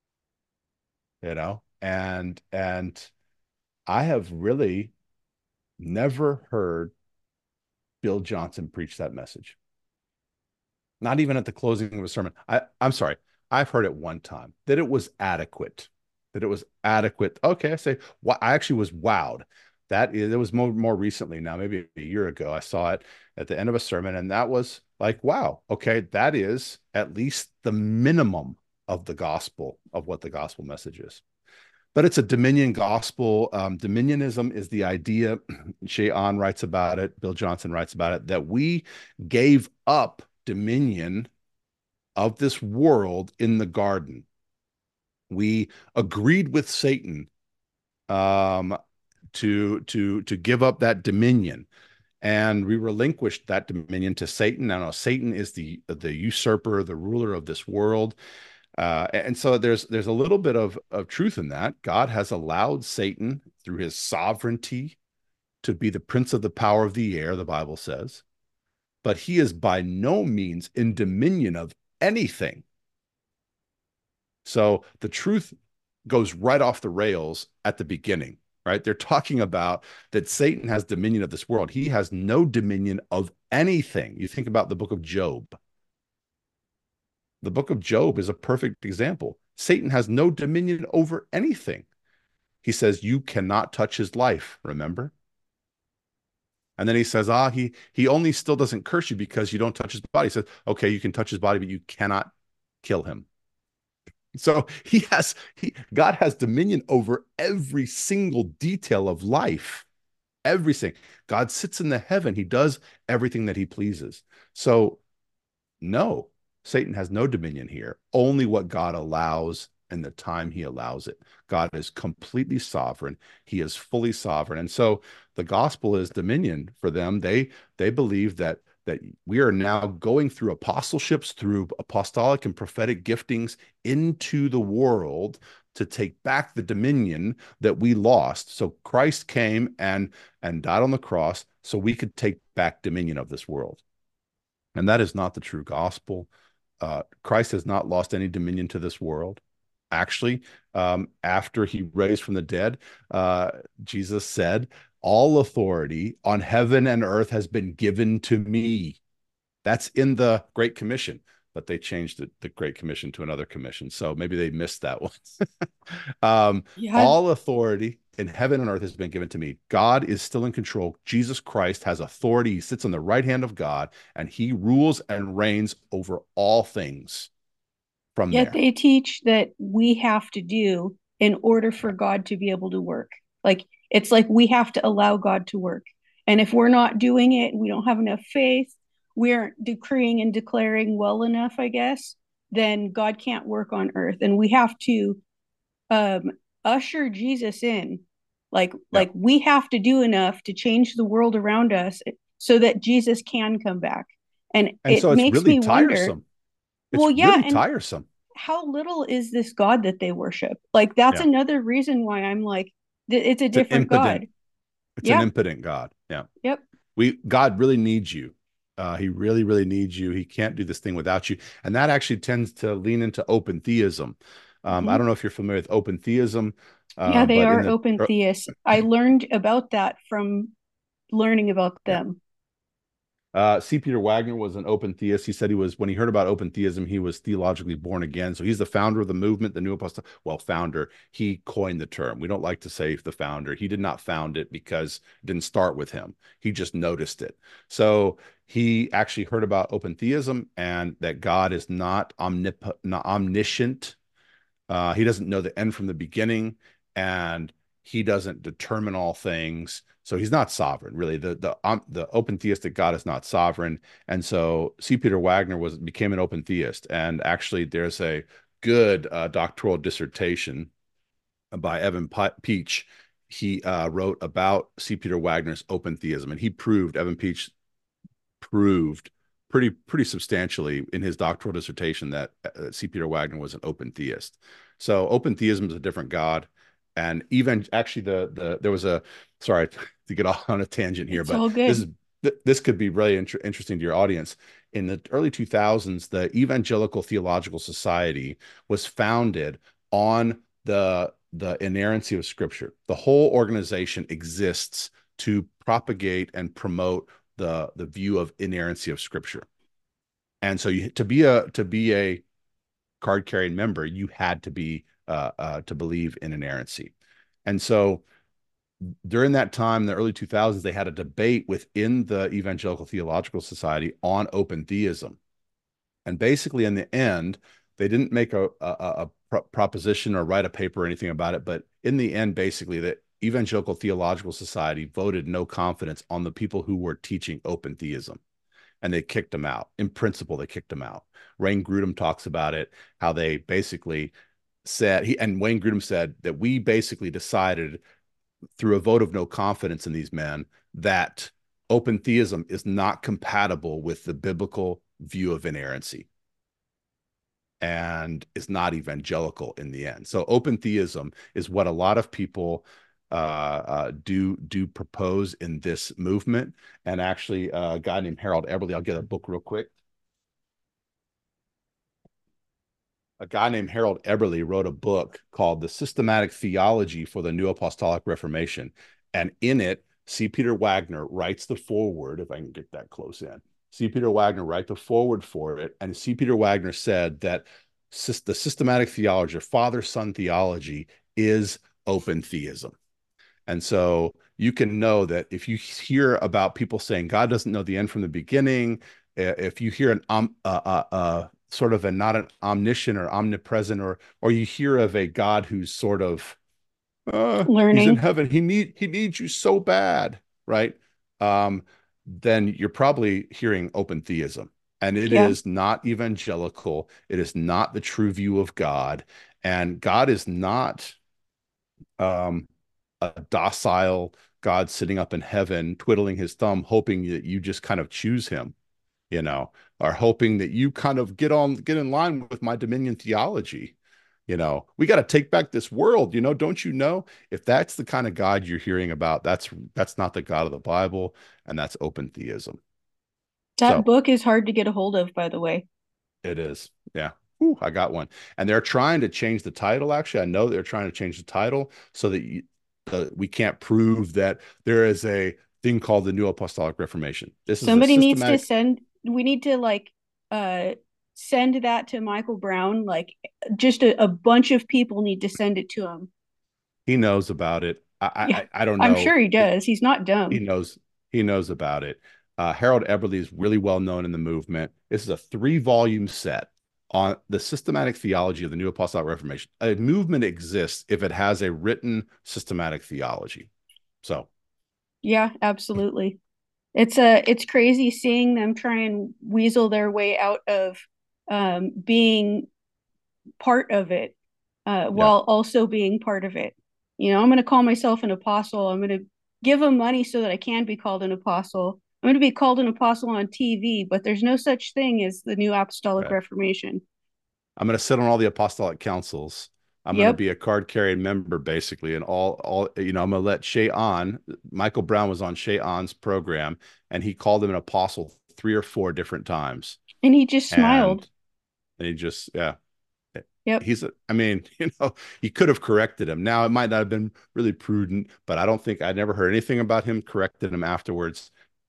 and I have really never heard Bill Johnson preach that message. Not even at the closing of a sermon. I'm sorry. I've heard it one time that it was adequate. That it was adequate. Okay, I say, well, I actually was wowed. It was more recently now, maybe a year ago. I saw it at the end of a sermon, and that was like, wow, okay, that is at least the minimum of the gospel, of what the gospel message is. But it's a dominion gospel. Dominionism is the idea, Shea Ahn writes about it, Bill Johnson writes about it, that we gave up dominion of this world in the garden. We agreed with Satan to give up that dominion, and we relinquished that dominion to Satan. Now, Satan is the usurper, the ruler of this world. And so there's a little bit of truth in that. God has allowed Satan, through his sovereignty, to be the prince of the power of the air, the Bible says, but he is by no means in dominion of anything. So the truth goes right off the rails at the beginning, right? They're talking about that Satan has dominion of this world. He has no dominion of anything. You think about the book of Job. The book of Job is a perfect example. Satan has no dominion over anything. He says, you cannot touch his life, remember? And then he says, he only still doesn't curse you because you don't touch his body. He says, okay, you can touch his body, but you cannot kill him. So God has dominion over every single detail of life. Everything. God sits in the heaven. He does everything that he pleases. So no, Satan has no dominion here, only what God allows and the time he allows it. God is completely sovereign. He is fully sovereign. And so the gospel is dominion for them. They believe that we are now going through apostleships, through apostolic and prophetic giftings into the world to take back the dominion that we lost. So Christ came and died on the cross so we could take back dominion of this world. And that is not the true gospel. Christ has not lost any dominion to this world. Actually, after he raised from the dead, Jesus said, all authority on heaven and earth has been given to me. That's in the Great Commission, but they changed the Great Commission to another commission. So maybe they missed that one. Yeah. All authority in heaven and earth has been given to me. God is still in control. Jesus Christ has authority. He sits on the right hand of God, and he rules and reigns over all things from Yet there. they teach that we have to do in order for God to be able to work. Like it's like we have to allow God to work. And if we're not doing it, we don't have enough faith, we aren't decreeing and declaring well enough, I guess, then God can't work on earth. And we have to um usher Jesus in. Yeah. Like we have to do enough to change the world around us so that Jesus can come back. And And it so it's makes really me wonder, tiresome. well, It's yeah, really and tiresome. how little is this God that they worship? Like that's Yeah. another reason why I'm like, it's a It's an different impotent, God. it's an Yep. impotent God. Yeah. Yep. God really needs you. He really, really needs you. He can't do this thing without you. And that actually tends to lean into open theism. I Hmm. don't know if you're familiar with open theism, Yeah, they but in are the open theists. I learned about that from learning about yeah, them. C. Peter Wagner was an open theist. He said when he heard about open theism, he was theologically born again. So he's the founder of the movement, the New Apostle. Well, founder. He coined the term. We don't like to say the founder. He did not found it because it didn't start with him. He just noticed it. So he actually heard about open theism and that God is not omniscient. He doesn't know the end from the beginning, and he doesn't determine all things. So he's not sovereign, really. The open theistic God is not sovereign, and so C. Peter Wagner became an open theist. And actually, there's a good doctoral dissertation by Evan Peach. He wrote about C. Peter Wagner's open theism, and Evan Peach proved pretty substantially in his doctoral dissertation that C. Peter Wagner was an open theist. So open theism is a different God. And even actually there was a, sorry to get off on a tangent here, It's but all good. this could be really interesting to your audience. In the early 2000s, the Evangelical Theological Society was founded on the inerrancy of Scripture. The whole organization exists to propagate and promote the view of inerrancy of Scripture. And so to be a card carrying member, you had to believe in inerrancy. And so during that time, in the early 2000s, they had a debate within the Evangelical Theological Society on open theism. And basically, in the end, they didn't make a proposition or write a paper or anything about it. But in the end, basically, the Evangelical Theological Society voted no confidence on the people who were teaching open theism, and they kicked them out. In principle, they kicked them out. Wayne Grudem talks about it, how they basically Wayne Grudem said that we basically decided through a vote of no confidence in these men that open theism is not compatible with the biblical view of inerrancy and is not evangelical in the end. So open theism is what a lot of people do propose in this movement. And actually, a guy named Harold Eberly, I'll get a book real quick. A guy named Harold Eberly wrote a book called The Systematic Theology for the New Apostolic Reformation. And in it, C. Peter Wagner writes the foreword, if I can get that close in. C. Peter Wagner write the foreword for it. And C. Peter Wagner said that the systematic theology, or father-son theology, is open theism. And so you can know that if you hear about people saying God doesn't know the end from the beginning, if you hear sort of not an omniscient or omnipresent, or you hear of a God who's sort of he's in Learning. heaven, he needs you so bad, right? Um, then you're probably hearing open theism. And it Yeah. is not evangelical. It is not the true view of God. And God is not um, a docile God sitting up in heaven, twiddling his thumb, hoping that you just kind of choose him, you know, or hoping that you kind of get in line with my dominion theology. We got to take back this world. Don't you know? If that's the kind of God you're hearing about, that's not the God of the Bible, and that's open theism. That So book is hard to get a hold of, by the way. it is. Yeah. Ooh, I got one. And they're trying to change the title. Actually, I know they're trying to change the title so that we can't prove that there is a thing called the New Apostolic Reformation. This is a Somebody needs to systematic. send, we need to uh send that to Michael Brown. Like just a bunch of people need to send it to him. He knows about it. Yeah, I don't I'm know. sure he does. He's not He dumb. knows he knows about it. Harold Eberly is really well known in the movement. This is a 3-volume set on the systematic theology of the New Apostolic Reformation. A movement exists if it has a written systematic theology. So Yeah, absolutely. It's crazy seeing them try and weasel their way out of being part of it, yeah, while also being part of it. I'm going to call myself an apostle. I'm going to give them money so that I can be called an apostle. I'm going to be called an apostle on TV, but there's no such thing as the New Apostolic right. Reformation. I'm going to sit on all the apostolic councils. I'm going to Yep. be a card carrying member, basically, and all. I'm going to let Shay On. Michael Brown was on Shay On's program, and he called him an apostle 3 or 4 different times, And he just and smiled. he just, yeah, Yep. I mean, he could have corrected him. Now it might not have been really prudent, but I never heard anything about him correcting him afterwards.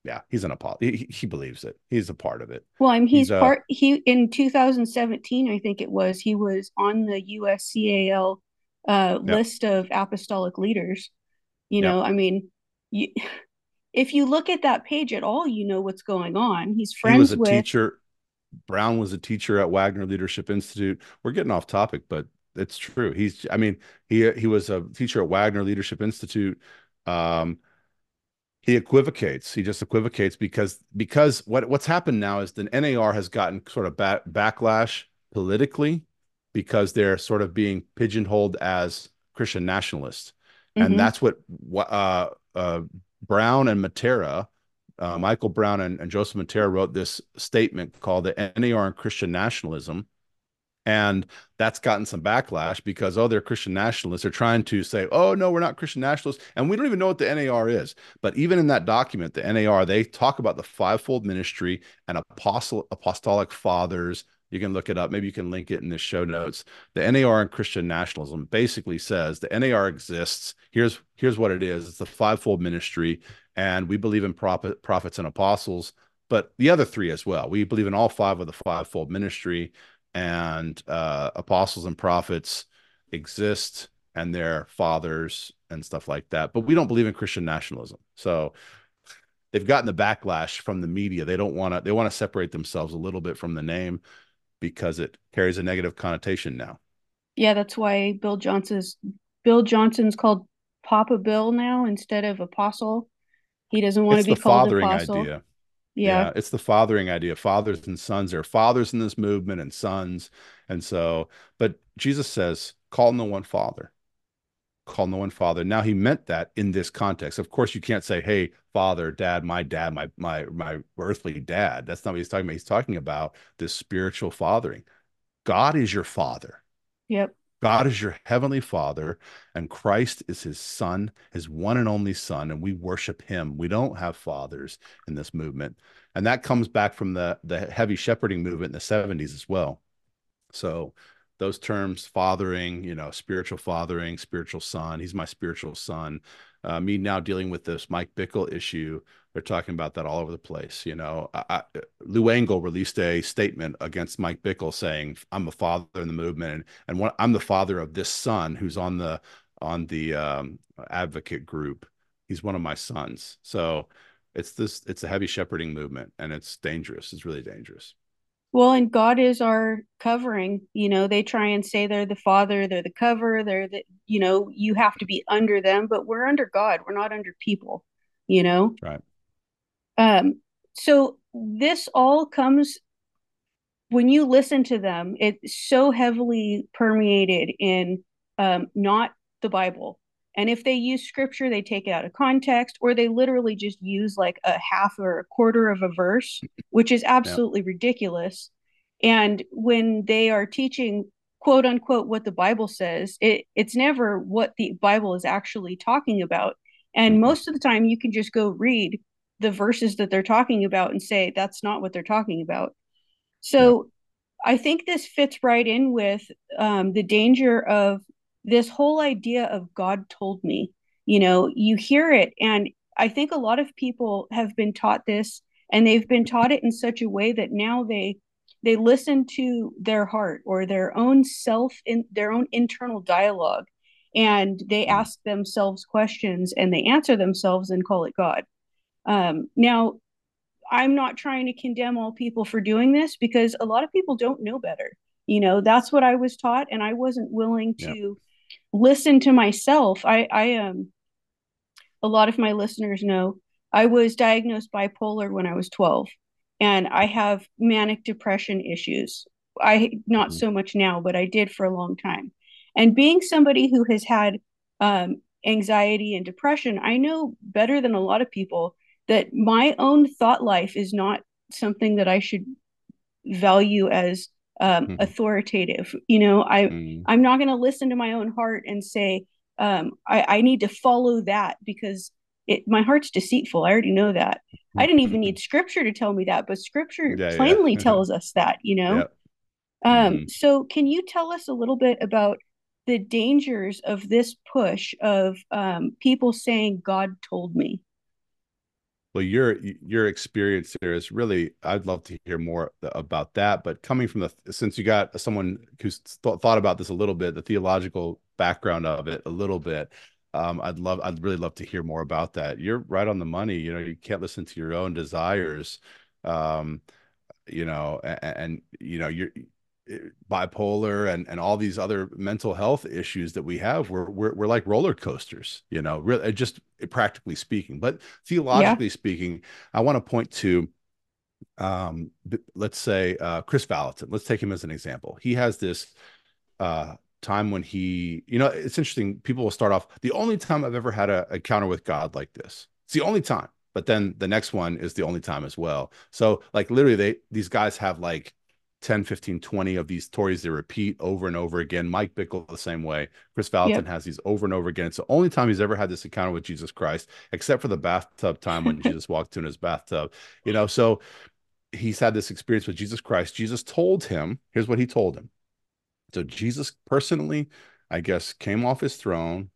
yeah, he's an apostle. He believes it. He's a part of it. Well, I mean, He's a he in 2017, I think it was, he was on the USCAL Yep, list of apostolic leaders. yep. I mean, you, if you look at that page at all, you know what's going on. He's He was friends a with, teacher. Brown was a teacher at Wagner Leadership Institute. We're getting off topic, but it's true. I mean, he was a teacher at Wagner Leadership Institute. Um, he equivocates. He just equivocates because what's happened now is the NAR has gotten sort of backlash politically because they're sort of being pigeonholed as Christian nationalists, and mm-hmm, that's what Brown and Matera, Michael Brown and Joseph Matera wrote this statement called the NAR and Christian Nationalism, and that's gotten some backlash because, oh, they're Christian nationalists. They're trying to say, oh, no, we're not Christian nationalists. And we don't even know what the NAR is. But even in that document, the NAR, they talk about the fivefold ministry and apostolic fathers. You can look it up. Maybe you can link it in the show notes. The NAR and Christian nationalism basically says the NAR exists. Here's what it is. It's the fivefold ministry. And we believe in prophets and apostles, but the other three as well. We believe in all five of the fivefold ministry, and apostles and prophets exist and their fathers and stuff like that. But we don't believe in Christian nationalism. So they've gotten the backlash from the media. They want to separate themselves a little bit from the name because it carries a negative connotation now. yeah, that's why Bill Johnson's called Papa Bill now instead of Apostle. He doesn't want to It's be the called fathering Apostle. idea. Yeah. Yeah, it's the fathering idea. Fathers and sons. There are fathers in this movement and sons. And so, but Jesus says, call no one father. Call no one father. Now he meant that in this context. Of course, you can't say, "Hey, father, dad, my earthly dad." That's not what he's talking about. He's talking about this spiritual fathering. God is your father. Yep. God is your heavenly father, and Christ is his son, his one and only son, and we worship him. We don't have fathers in this movement. And that comes back from the heavy shepherding movement in the 70s as well. So those terms, fathering, spiritual fathering, spiritual son, he's my spiritual son. Me now dealing with this Mike Bickle issue, they're talking about that all over the place. Lou Engle released a statement against Mike Bickle saying, I'm a father in the movement, and I'm the father of this son who's on the advocate group. He's one of my sons. So it's a heavy shepherding movement, and it's dangerous. It's really dangerous. Well, and God is our covering. They try and say they're the father, they're the cover, you have to be under them, but we're under God. We're not under people, you know? Right. Um, so this all comes when you listen to them, it's so heavily permeated in not the Bible. And if they use scripture, they take it out of context, or they literally just use like a half or a quarter of a verse, which is Yeah. absolutely ridiculous. And when they are teaching quote unquote what the Bible says, it's never what the Bible is actually talking about. And Mm-mm. most of the time, you can just go read the verses that they're talking about and say that's not what they're talking about. Yeah. So I think this fits right in with the danger of this whole idea of God told me. You hear it, and I think a lot of people have been taught this, and they've been taught it in such a way that now they listen to their heart or their own self in their own internal dialogue, and they Mm. ask themselves questions and they answer themselves and call it God. Now, I'm not trying to condemn all people for doing this because a lot of people don't know better. That's what I was taught, and I wasn't willing Yeah. to listen to myself. A lot of my listeners know I was diagnosed bipolar when I was 12, and I have manic depression issues. I not Mm. so much now, but I did for a long time. And being somebody who has had anxiety and depression, I know better than a lot of people that my own thought life is not something that I should value as Mhm. authoritative. Mm. I'm not going to listen to my own heart and say I need to follow that because my heart's deceitful. I already know that. I didn't even need scripture to tell me that, but scripture Yeah, plainly yeah. tells us that. Yeah. Hmm. So can you tell us a little bit about the dangers of this push of people saying God told me? Well, your experience there is really, I'd love to hear more about that. But coming from since you got someone who's thought about this a little bit, the theological background of it a little bit, I'd really love to hear more about that. You're right on the money. You can't listen to your own desires. Um, you're bipolar and all these other mental health issues that we have, we're like roller coasters, really, just practically speaking. But Yeah. theologically speaking, I want to point to let's say Chris Valentin. Let's take him as an example. He has this uh time when it's interesting. People will start off, the only time I've ever had a encounter with God like this. It's the only time. But then the next one is the only time as well. So like literally these guys have like 10, 15, 20 of these stories they repeat over and over again. Mike Bickle the same way. Chris Valentin Yep. has these over and over again. It's the only time he's ever had this encounter with Jesus Christ, except for the bathtub time when Jesus walked in his bathtub. So he's had this experience with Jesus Christ. Jesus told him, here's what he told him. So Jesus personally, I guess, came off his throne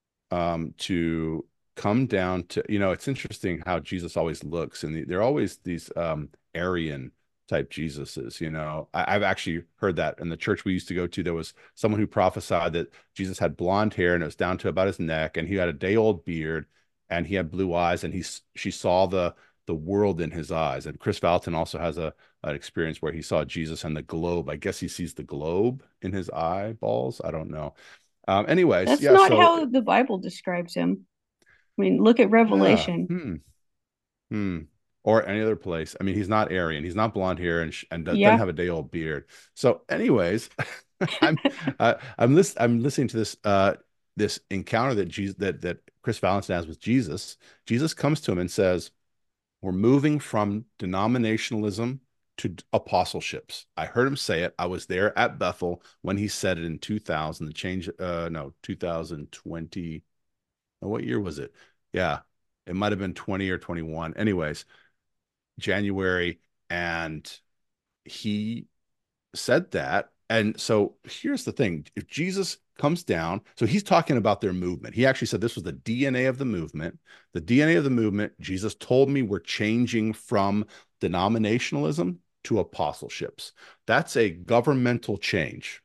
to come down to, it's interesting how Jesus always looks, and they're always these Aryan type Jesuses. I've actually heard that in the church we used to go to. There was someone who prophesied that Jesus had blonde hair and it was down to about his neck, and he had a day old beard, and he had blue eyes, and she saw the world in his eyes. And Chris Valentin also has an experience where he saw Jesus and the globe. I guess he sees the globe in his eyeballs. I don't know. Anyways, That's yeah. not So how the Bible describes him. I mean, look at yeah. Revelation. Hmm. Or any other place. I mean, he's not Aryan. He's not blonde hair and doesn't Yeah. have a day old beard. So, anyways, I'm I'm listening to this encounter that that Chris Valentin has with Jesus. Jesus comes to him and says, "We're moving from denominationalism to apostleships." I heard him say it. I was there at Bethel when he said it in 2000. The change, no, 2020. What year was it? Yeah, it might have been 20 or 21. Anyways, January, and he said that. And so here's the thing. If Jesus comes down, so he's talking about their movement. He actually said this was the DNA of the movement. The DNA of the movement, Jesus told me, we're changing from denominationalism to apostleships. That's a governmental change.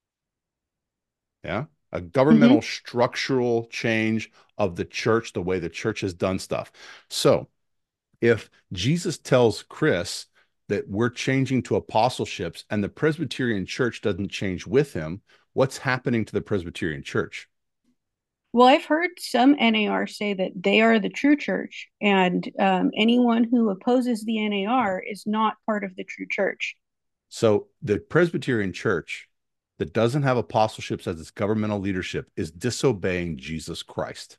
Yeah. A governmental Hmm. structural change of the church, the way the church has done stuff. So if Jesus tells Chris that we're changing to apostleships and the Presbyterian church doesn't change with him, what's happening to the Presbyterian church? Well, I've heard some NAR say that they are the true church, and anyone who opposes the NAR is not part of the true church. So the Presbyterian church that doesn't have apostleships as its governmental leadership is disobeying Jesus Christ.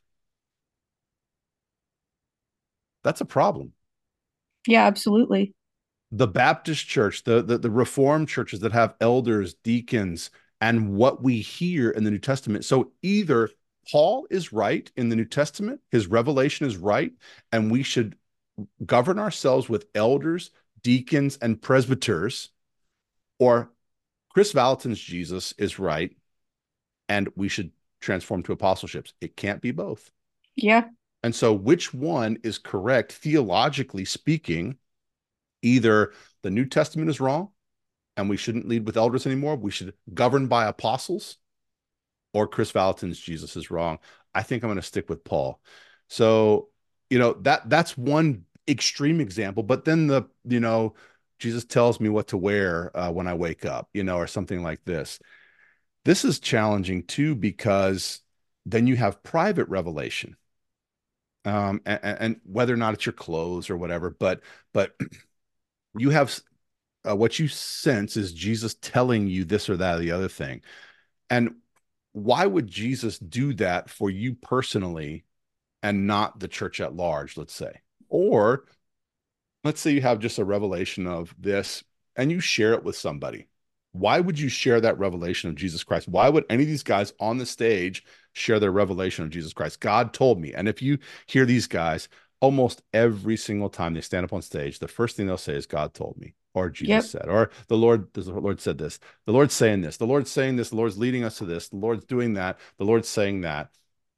That's a problem. Yeah, absolutely. The Baptist church, the Reformed churches that have elders, deacons, and what we hear in the New Testament. So either Paul is right in the New Testament, his revelation is right, and we should govern ourselves with elders, deacons, and presbyters, or Chris Valentin's Jesus is right, and we should transform to apostleships. It can't be both. Yeah. And so, which one is correct theologically speaking? Either the New Testament is wrong and we shouldn't lead with elders anymore. We should govern by apostles, or Chris Valentin's Jesus is wrong. I think I'm going to stick with Paul. So, that's one extreme example. But then Jesus tells me what to wear when I wake up, or something like this. This is challenging too, because then you have private revelation, and whether or not it's your clothes or whatever, but you have what you sense is Jesus telling you this or that or the other thing. And why would Jesus do that for you personally and not the church at large, let's say? Or let's say you have just a revelation of this and you share it with somebody. Why would you share that revelation of Jesus Christ? Why would any of these guys on the stage share their revelation of Jesus Christ? God told me. And if you hear these guys, almost every single time they stand up on stage, the first thing they'll say is, God told me, or Jesus Yep. said, or the Lord said this, the Lord's saying this, the Lord's saying this, the Lord's leading us to this, the Lord's doing that, the Lord's saying that.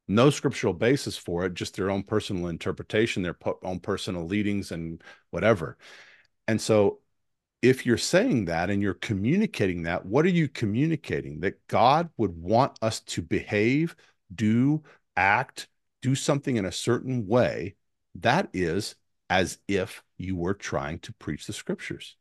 No scriptural basis for it, just their own personal interpretation, their own personal leadings and whatever. And so if you're saying that and you're communicating that, what are you communicating? That God would want us to behave, do, act, do something in a certain way. That is as if you were trying to preach the scriptures.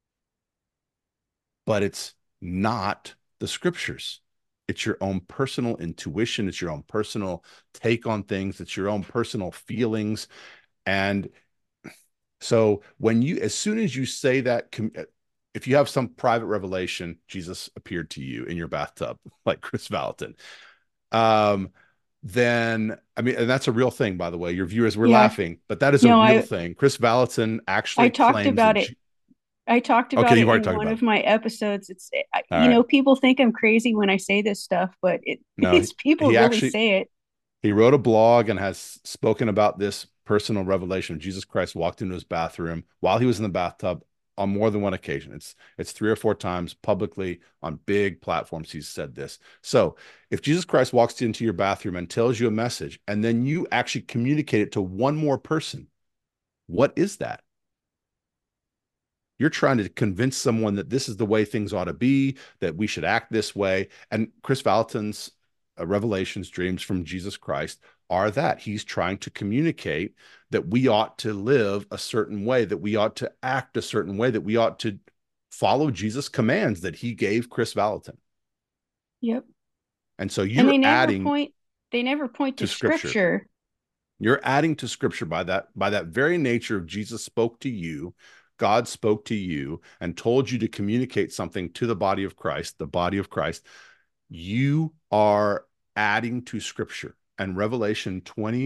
But it's not the scriptures. It's your own personal intuition. It's your own personal take on things. It's your own personal feelings. And so as soon as you say that, if you have some private revelation, Jesus appeared to you in your bathtub, like Chris Valentin, um, then, I mean, and that's a real thing, by the way. Your viewers were Yeah. laughing, but that is a No, real I thing. Chris Valentin I actually talked claims about that. it. I talked Okay, about you've it already in talked one about of it. my episodes. All right. People think I'm crazy when I say this stuff, but No, it's people he really actually say it. he wrote a blog and has spoken about this personal revelation. Jesus Christ walked into his bathroom while he was in the bathtub on more than one occasion. It's 3 or 4 times publicly on big platforms he's said this. So if Jesus Christ walks into your bathroom and tells you a message, and then you actually communicate it to one more person, what is that? You're trying to convince someone that this is the way things ought to be, that we should act this way. And Chris Valentin's revelations, dreams from Jesus Christ are that he's trying to communicate that we ought to live a certain way, that we ought to act a certain way, that we ought to follow Jesus' commands that he gave Chris Valentin. Yep. And so And you're adding they never point to to scripture. scripture. You're adding to scripture by that very nature of Jesus spoke to you. God spoke to you and told you to communicate something to the body of Christ, the body of Christ. You are adding to scripture. And Revelation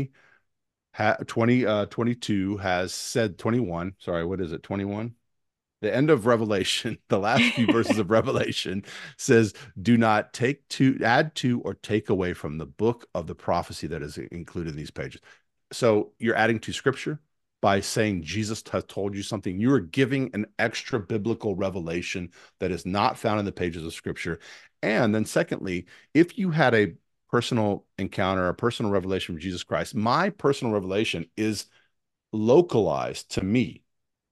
22 has said 21. Sorry, what is it? 21? The end of Revelation, the last few verses of Revelation says, do not add to, or take away from the book of the prophecy that is included in these pages. So you're adding to scripture by saying Jesus has told you something. You are giving an extra biblical revelation that is not found in the pages of scripture. And then secondly, if you had a personal encounter, a personal revelation from Jesus Christ, my personal revelation is localized to me.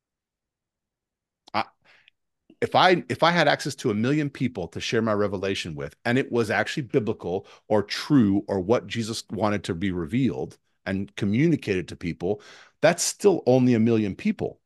If I had access to 1 million people to share my revelation with, and it was actually biblical or true or what Jesus wanted to be revealed and communicated to people, that's still only 1 million people.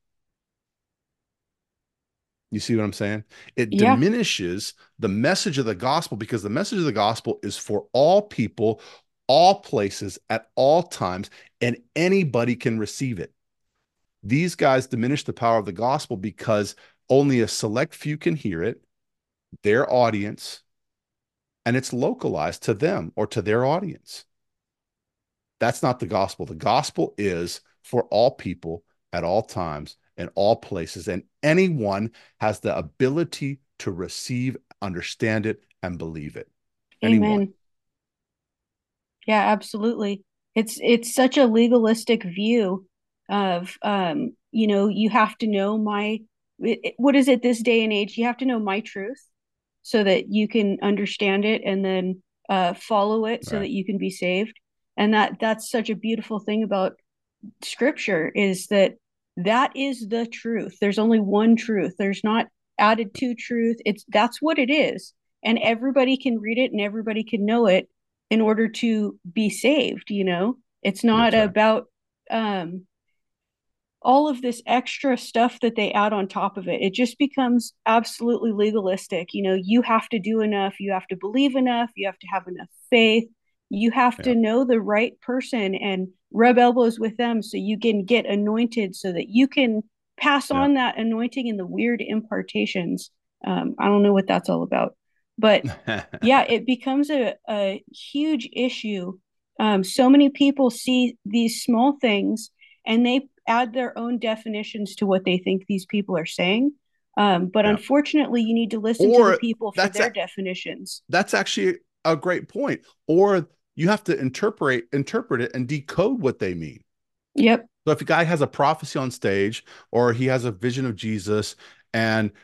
You see what I'm saying? It Yeah. diminishes the message of the gospel, because the message of the gospel is for all people, all places, at all times, and anybody can receive it. These guys diminish the power of the gospel because only a select few can hear it, their audience, and it's localized to them or to their audience. That's not the gospel. The gospel is for all people at all times and all places, and anyone has the ability to receive, understand it, and believe it. Anyone. Amen. Yeah, absolutely. It's such a legalistic view of you have to know what is it this day and age? You have to know my truth so that you can understand it, and then follow it so Right. that you can be saved. And that's such a beautiful thing about scripture, is that that is the truth. There's only one truth. There's not added to truth. That's what it is. And everybody can read it and everybody can know it in order to be saved. It's not That's right. about um all of this extra stuff that they add on top of it. It just becomes absolutely legalistic. You have to do enough, you have to believe enough, you have to have enough faith, you have Yeah. to know the right person and rub elbows with them so you can get anointed so that you can pass Yeah. on that anointing and the weird impartations. I don't know what that's all about. But yeah, it becomes a huge issue. So many people see these small things and they add their own definitions to what they think these people are saying. But Yeah. unfortunately, you need to listen to the Or people for that's their definitions. that's actually a great point. Or you have to interpret it and decode what they mean. Yep. So if a guy has a prophecy on stage or he has a vision of Jesus and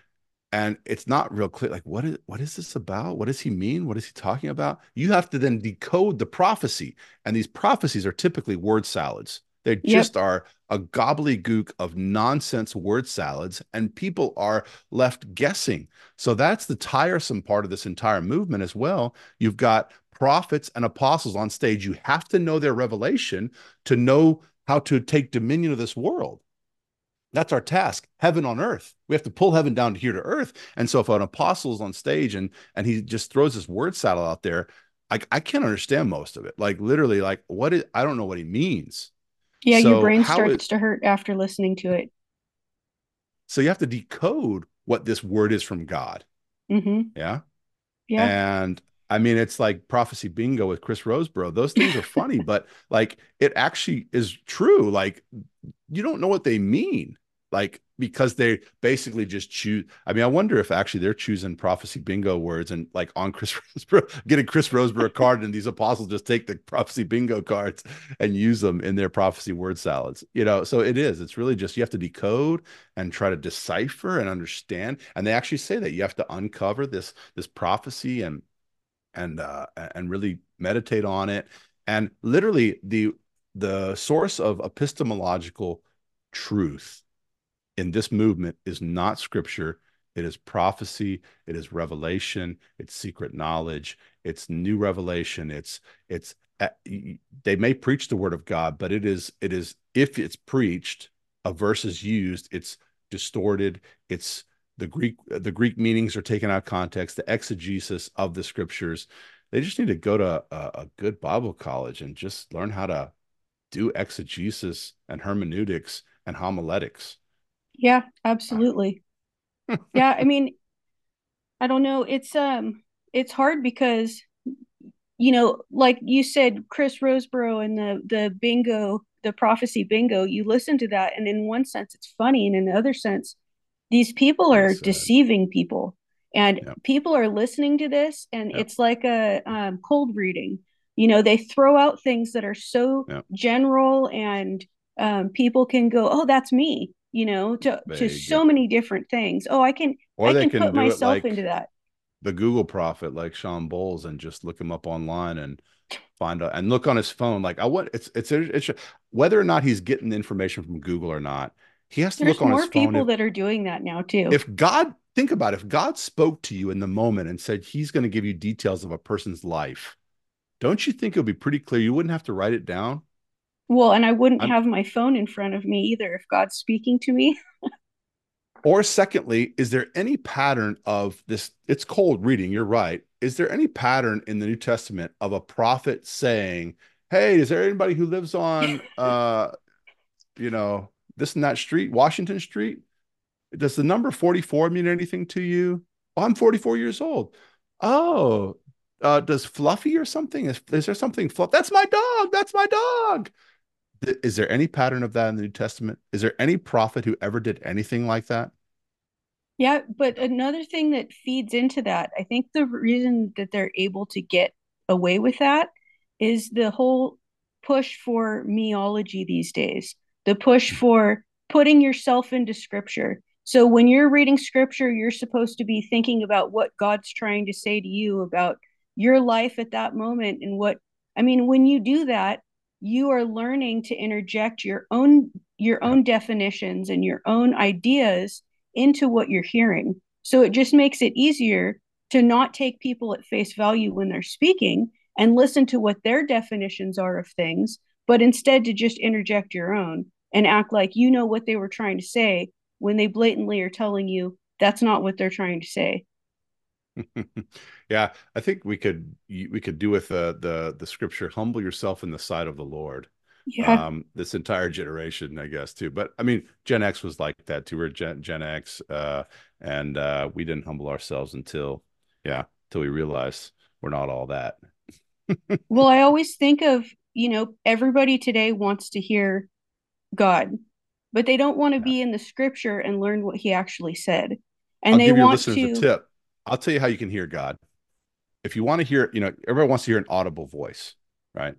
and it's not real clear. Like, what is this about? What does he mean? What is he talking about? You have to then decode the prophecy, and these prophecies are typically word salads. They Yep. just are a gobbledygook of nonsense word salads, and people are left guessing. So that's the tiresome part of this entire movement as well. You've got prophets and apostles on stage. You have to know their revelation to know how to take dominion of this world. That's our task, heaven on earth. We have to pull heaven down here to earth. And so if an apostle is on stage and he just throws this word salad out there, I can't understand most of it. Like literally, like what is, I don't know what he means. Yeah, your So brain how it starts to hurt after listening to it. so you have to decode what this word is from God. Mm-hmm. Yeah. Yeah. And I mean, it's like prophecy bingo with Chris Roseborough. Those things are funny, but like it actually is true. Like you don't know what they mean. Like because they basically just choose. I mean, I wonder if actually they're choosing prophecy bingo words and like on Chris Roseborough, getting Chris Roseborough a card, and these apostles just take the prophecy bingo cards and use them in their prophecy word salads. So it is. It's really just you have to decode and try to decipher and understand. And they actually say that you have to uncover this prophecy and really meditate on it. And literally the source of epistemological truth in this movement is not scripture. It is prophecy. It is revelation. It's secret knowledge. It's new revelation. It's they may preach the word of God, but it is if it's preached, a verse is used, it's distorted. It's the Greek meanings are taken out of context. The exegesis of the scriptures. They just need to go to a good Bible college and just learn how to do exegesis and hermeneutics and homiletics. Yeah, absolutely. Yeah, I mean, I don't know. It's hard because like you said, Chris Roseborough and the bingo, the prophecy bingo, you listen to that, and in one sense it's funny, and in the other sense, these people Well are said. deceiving people. And Yep. people are listening to this, and Yep. it's like a cold reading. They throw out things that are so Yep. general, and people can go, "Oh, that's me," to Vague. so Yep. many different things. Oh, I can Or I they can can put do it myself into like that. the Google prophet, like Sean Bowles, and just look him up online and find out and look on his phone. Like I want it's whether or not he's getting the information from Google or not, he has to There's look on his more phone. people If that are doing that now too. if God think about it, if God spoke to you in the moment and said he's going to give you details of a person's life, don't you think it would be pretty clear? You wouldn't have to write it down. Well, and I wouldn't I'm, have my phone in front of me either if God's speaking to me. Or secondly, is there any pattern of this? It's cold reading, you're right. Is there any pattern in the New Testament of a prophet saying, "Hey, is there anybody who lives on you know, this and that street, Washington Street? Does the number 44 mean anything to you?" "Oh, I'm 44 years old." "Oh, does Fluffy or something? Is there something fluff? That's my dog. That's my dog." Is there any pattern of that in the New Testament? Is there any prophet who ever did anything like that? Yeah, but another thing that feeds into that, I think the reason that they're able to get away with that is the whole push for meology these days, the push for putting yourself into scripture. So when you're reading scripture, you're supposed to be thinking about what God's trying to say to you about your life at that moment and I mean, when you do that, you are learning to interject your own Yep. definitions and your own ideas into what you're hearing. So it just makes it easier to not take people at face value when they're speaking and listen to what their definitions are of things, but instead to just interject your own and act like you know what they were trying to say when they blatantly are telling you that's not what they're trying to say. Yeah, I think we could do with the scripture, humble yourself in the sight of the Lord. Yeah. This entire generation, I guess, too. But I mean, Gen X was like that too. We're Gen X, and we didn't humble ourselves until we realized we're not all that. Well, I always think of, everybody today wants to hear God, but they don't want to Yeah. be in the scripture and learn what he actually said. And I'll they give your want listeners a to, tip. I'll tell you how you can hear God. If you want to hear, everybody wants to hear an audible voice, right?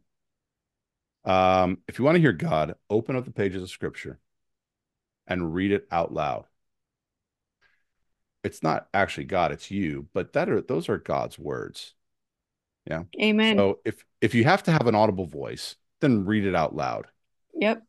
If you want to hear God, open up the pages of scripture and read it out loud. it's not actually God, it's you, but those are God's words. Yeah. Amen. So if you have to have an audible voice, then read it out loud. Yep.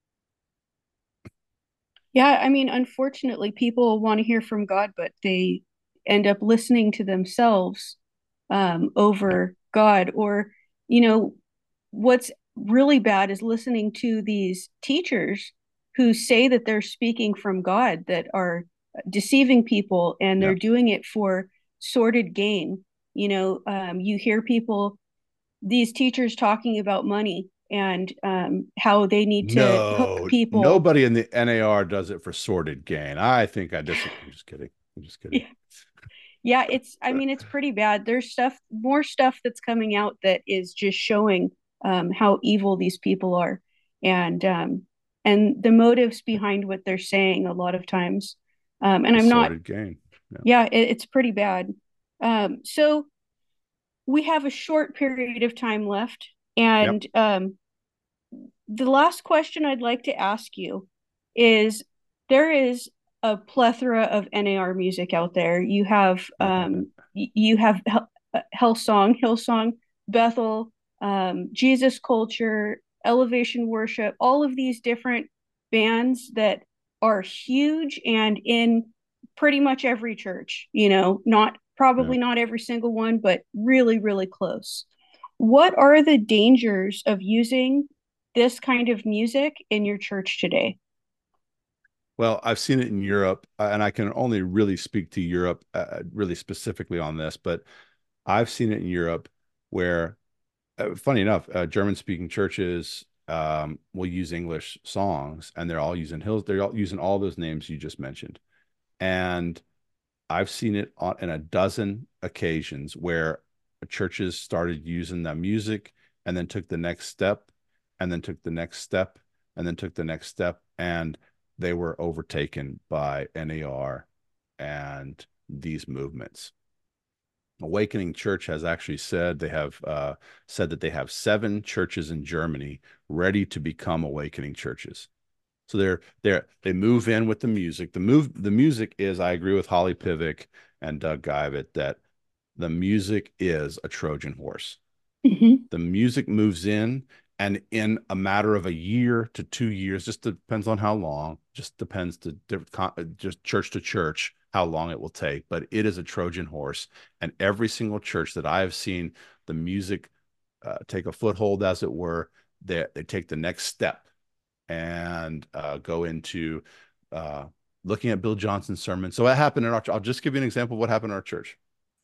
Yeah, I mean, unfortunately, people want to hear from God, but they end up listening to themselves Yeah. over God. Or, you know, what's really bad is listening to these teachers who say that they're speaking from God, that are deceiving people, and Yeah. they're doing it for sordid gain. You hear people, these teachers talking about money and how they need to hook No, people. nobody in the NAR does it for sordid gain. I think I disagree. I'm just kidding. I'm just kidding. Yeah, I mean, it's pretty bad. There's more stuff that's coming out that is just showing how evil these people are, and the motives behind what they're saying a lot of times. And The I'm not, sordid gain. Yeah. yeah, it's pretty bad. So we have a short period of time left, Yep. and the last question I'd like to ask you is, there is a plethora of NAR music out there. You have Hillsong, Bethel, Jesus Culture, Elevation Worship, all of these different bands that are huge and in pretty much every church, not Yeah. probably not every single one, but really, really close. What are the dangers of using this kind of music in your church today? Well, I've seen it in Europe, and I can only really speak to Europe, really specifically on this, but I've seen it in Europe where, funny enough, German-speaking churches will use English songs, and they're all using all those names you just mentioned. And I've seen it in a dozen occasions where churches started using that music and then took the next step and then took the next step and then took the next step, and they were overtaken by NAR and these movements. Awakening Church has actually said said that they have 7 churches in Germany ready to become awakening churches. So they move in with the music. The music is, I agree with Holly Pivik and Doug Geivett that the music is a Trojan horse. Mm-hmm. The music moves in, and in a matter of a year to 2 years, just depends on how long, just depends to different, just church to church, how long it will take. But it is a Trojan horse, and every single church that I have seen the music take a foothold, as it were, they take the next step and go into uh, looking at Bill Johnson's sermon. So what happened in our, I'll just give you an example of what happened in our church.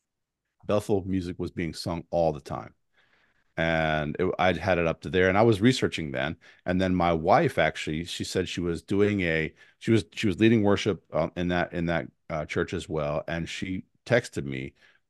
Bethel music was being sung all the time. And I'd had it up to there, and I was researching then. And then my wife actually, she said she was doing she was leading worship in that church as well. And she texted me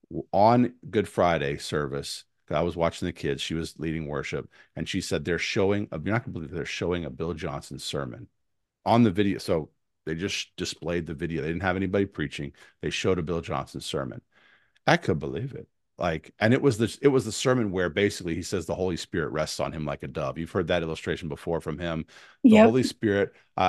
on Good Friday service. I was watching the kids. She was leading worship, and she said you're not gonna believe they're showing a Bill Johnson sermon on the video. So they just displayed the video. They didn't have anybody preaching. They showed a Bill Johnson sermon. I could believe it. And it was the sermon where basically he says the Holy Spirit rests on him like a dove. You've heard that illustration before from him. The Yep. Holy Spirit,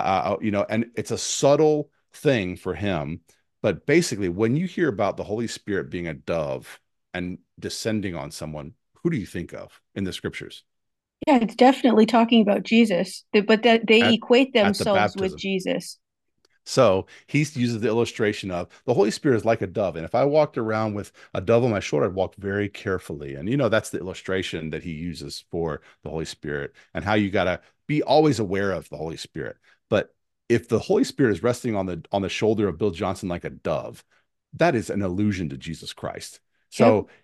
and it's a subtle thing for him. But basically, when you hear about the Holy Spirit being a dove and descending on someone, who do you think of in the scriptures? Yeah, it's definitely talking about Jesus, but that they At equate at the themselves with baptism. Jesus. So he uses the illustration of the Holy Spirit is like a dove. And if I walked around with a dove on my shoulder, I'd walk very carefully. And, that's the illustration that he uses for the Holy Spirit and how you got to be always aware of the Holy Spirit. But if the Holy Spirit is resting on the shoulder of Bill Johnson like a dove, that is an allusion to Jesus Christ. Yep. So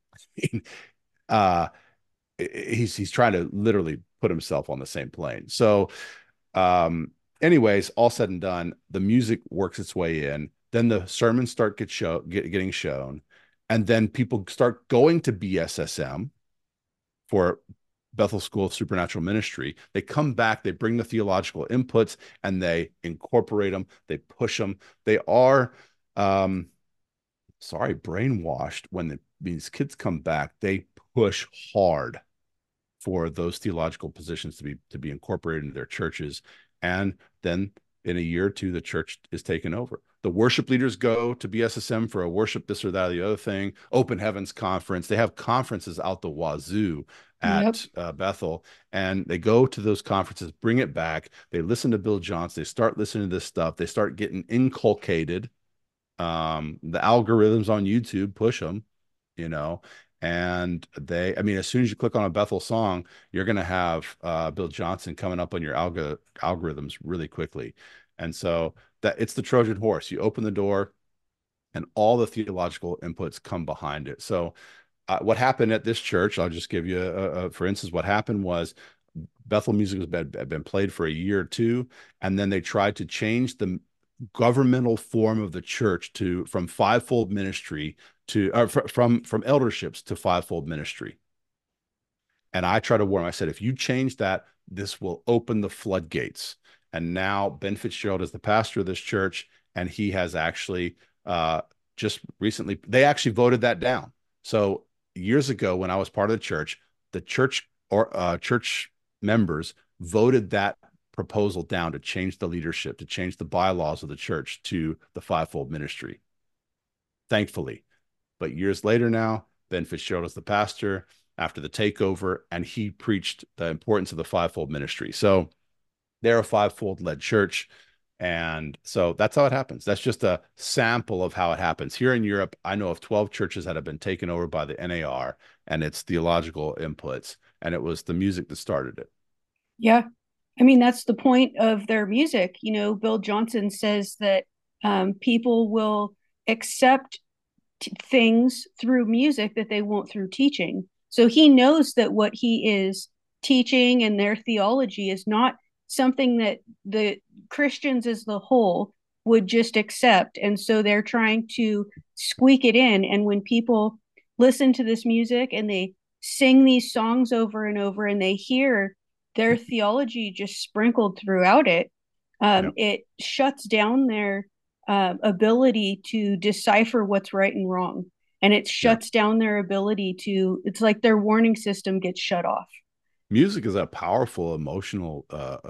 uh, he's trying to literally put himself on the same plane. So anyways, all said and done, the music works its way in. Then the sermons getting shown, and then people start going to BSSM for Bethel School of Supernatural Ministry. They come back, they bring the theological inputs, and they incorporate them. They push them. They are, brainwashed when these kids come back. They push hard for those theological positions to be incorporated into their churches, and then in a year or two the church is taken over. The worship leaders go to BSSM for a worship this or that or the other thing. Open Heavens Conference. They have conferences out the wazoo Yep. at Bethel, and they go to those conferences, bring it back. They listen to Bill Johnson. They start listening to this stuff. They start getting inculcated. The algorithms on YouTube push them, you know, and I mean, as soon as you click on a Bethel song, you're going to have Bill Johnson coming up on your algorithms really quickly. And so that it's the Trojan horse. You open the door and all the theological inputs come behind it. So what happened at this church, I'll just give you for instance, what happened was Bethel music had been played for a year or two, and then they tried to change the governmental form of the church to from fivefold ministry to from elderships to fivefold ministry. And I try to warn him. I said, if you change that, this will open the floodgates. And now Ben Fitzgerald is the pastor of this church, and he has actually just recently, they actually voted that down. So years ago, when I was part of the church or church members voted that proposal down to change the leadership, to change the bylaws of the church to the fivefold ministry. Thankfully, but years later now, Ben Fitzgerald is the pastor after the takeover, and he preached the importance of the fivefold ministry. So they're a fivefold led church. And so that's how it happens. That's just a sample of how it happens. Here in Europe, I know of 12 churches that have been taken over by the NAR and its theological inputs. And it was the music that started it. Yeah. I mean, that's the point of their music. Bill Johnson says that people will accept things through music that they won't through teaching. So he knows that what he is teaching and their theology is not something that the Christians as the whole would just accept. And so they're trying to squeak it in. And when people listen to this music and they sing these songs over and over and they hear their theology just sprinkled throughout it, Yep. it shuts down their ability to decipher what's right and wrong. And it Yeah. shuts down their ability it's like their warning system gets shut off. Music is a powerful emotional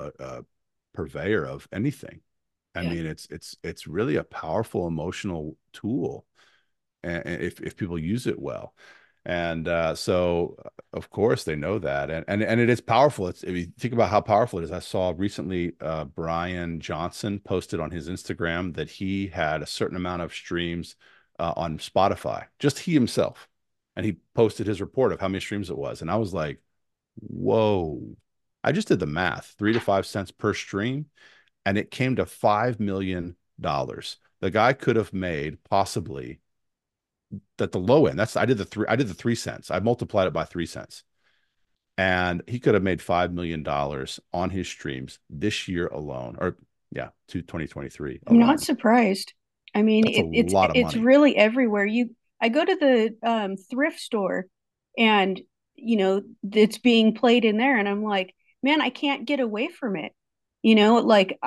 purveyor of anything. I Yeah. mean, it's really a powerful emotional tool, and if people use it well. And so, of course, they know that, and it is powerful. If you think about how powerful it is, I saw recently Brian Johnson posted on his Instagram that he had a certain amount of streams on Spotify, just he himself, and he posted his report of how many streams it was, and I was like, whoa! I just did the math, 3 to 5 cents per stream, and it came to $5 million. The guy could have made possibly at the low end. I did the 3 cents. I multiplied it by 3 cents. And he could have made $5 million on his streams this year alone, or yeah, to 2023 I'm not alone. surprised. I mean, That's a lot of it's money. really everywhere. I go to the thrift store, and it's being played in there, and I'm like, man, I can't get away from it. Like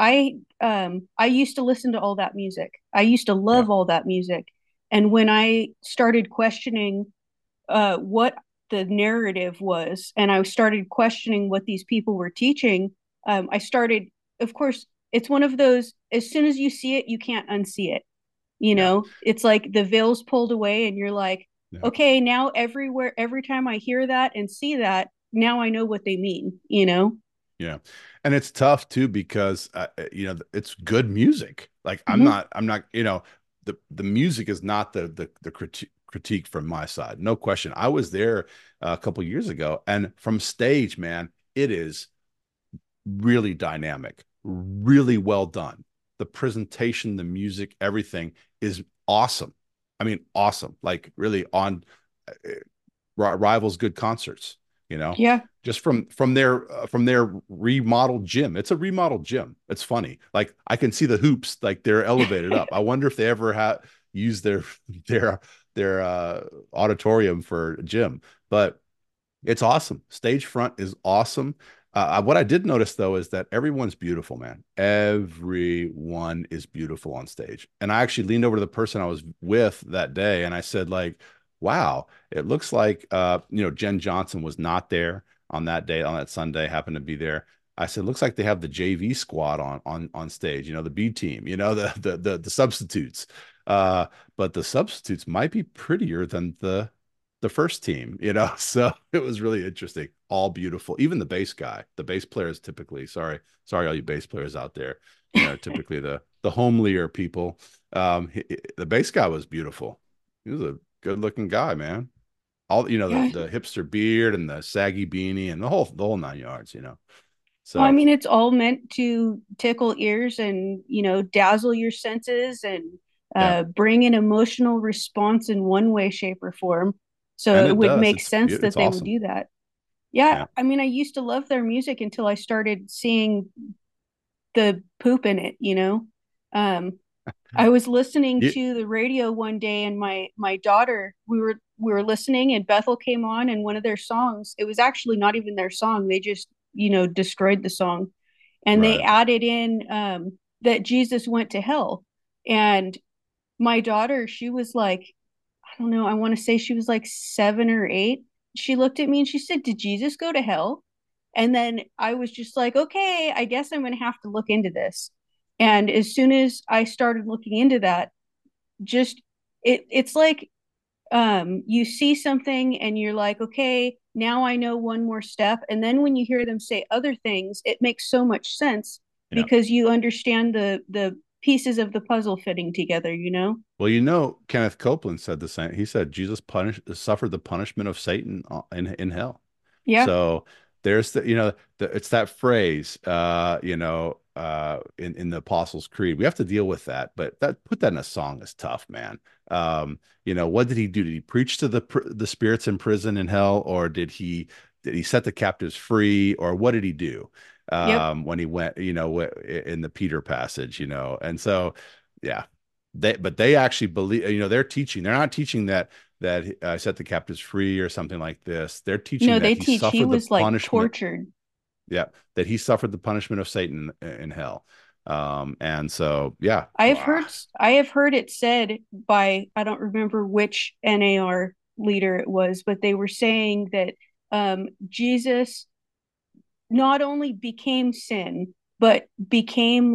I used to listen to all that music. I used to Yeah. love all that music, and when I started questioning what the narrative was, and I started questioning what these people were teaching, I started, of course, it's one of those, as soon as you see it, you can't unsee it. Yeah. It's like the veil's pulled away, and you're like, Yeah. okay, now everywhere, every time I hear that and see that, now I know what they mean. Yeah. And it's tough too because it's good music. Like Mm-hmm. I'm not, the music is not the critique from my side. No question. I was there a couple years ago, and from stage, man, it is really dynamic, really well done. The presentation, the music, everything is awesome. I mean, awesome. Like really on rivals good concerts, you know, Yeah. just from their remodeled gym. It's a remodeled gym. It's funny. Like I can see the hoops, like they're elevated up. I wonder if they ever have used their auditorium for a gym, but it's awesome. Stage front is awesome. What I did notice though is that everyone's beautiful, man. Everyone is beautiful on stage. And I actually leaned over to the person I was with that day and I said, like, wow, it looks like Jen Johnson was not there on that day, on that Sunday, happened to be there. I said, looks like they have the JV squad on stage, the B team, the substitutes. Uh, but the substitutes might be prettier than the first team. So it was really interesting. All beautiful. Even the bass guy, the bass players typically, sorry, all you bass players out there, typically the homelier people. The bass guy was beautiful. He was a good looking guy, man. All Yeah. the hipster beard and the saggy beanie and the whole 9 yards. Well, I So mean, it's all meant to tickle ears and, dazzle your senses and yeah, bring an emotional response in one way, shape, or form. So and it it would does. make sense It's that they would awesome. do that. Yeah. Yeah. I mean, I used to love their music until I started seeing the poop in it. Um, I was listening You, to the radio one day and my daughter, we were listening and Bethel came on and one of their songs, it was actually not even their song. They just, destroyed the song. And they right. added in that Jesus went to hell. And my daughter, she was like, I don't know, I want to say she was like 7 or 8. She looked at me and she said, "Did Jesus go to hell?" And then I was just like, okay, I guess I'm going to have to look into this. And as soon as I started looking into that, just it's like you see something and you're like, okay, now I know one more step. And then when you hear them say other things, it makes so much sense Yeah. because you understand the pieces of the puzzle fitting together. Well, Kenneth Copeland said the same. He said Jesus suffered the punishment of Satan in hell. Yeah. So there's it's that phrase, in the Apostles' Creed. We have to deal with that, but put that in a song is tough, man. What did he do? Did he preach to the spirits in prison in hell, or did he set the captives free, or what did he do? Yep. When he went, in the Peter passage, and so, yeah, but they actually believe, they're teaching. They're not teaching that set the captives free or something like this. They're teaching No, that they he teach he suffered the was like punishment. tortured. Yeah, that he suffered the punishment of Satan in hell. And so, yeah, I have heard it said by I don't remember which NAR leader it was, but they were saying that Jesus not only became sin, but became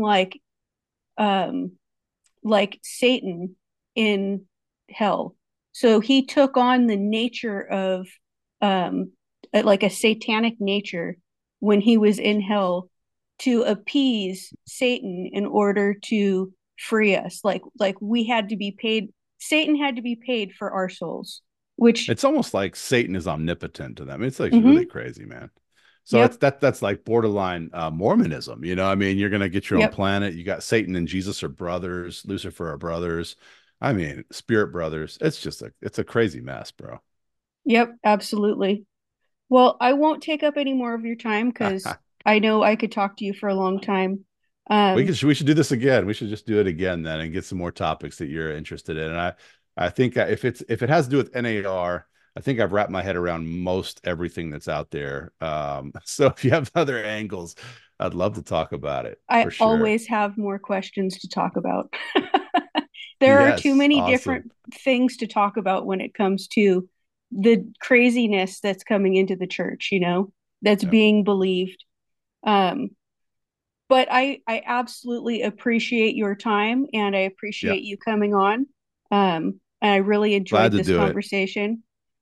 um, like Satan in hell. So he took on the nature of um, like a satanic nature when he was in hell to appease Satan in order to free us. Like we had to be paid. Satan had to be paid for our souls. Which, it's almost like Satan is omnipotent to them. It's like really mm-hmm, crazy, man. So yep, that's like borderline Mormonism. I mean, you're gonna get your own yep, planet. You got Satan and Jesus are brothers. Lucifer are brothers. I mean, spirit brothers. It's a crazy mess, bro. yep, absolutely. Well, I won't take up any more of your time because I know I could talk to you for a long time. Um, We should do this again. We should just do it again then and get some more topics that you're interested in. And I think if it has to do with NAR, I think I've wrapped my head around most everything that's out there. So if you have other angles, I'd love to talk about it I for sure. always have more questions to talk about. There are too Yes, many awesome. different things to talk about when it comes to the craziness that's coming into the church, that's Yeah, being believed. Um, but I absolutely appreciate your time and I yeah. appreciate you coming on. And I really Glad enjoyed to this do it. conversation.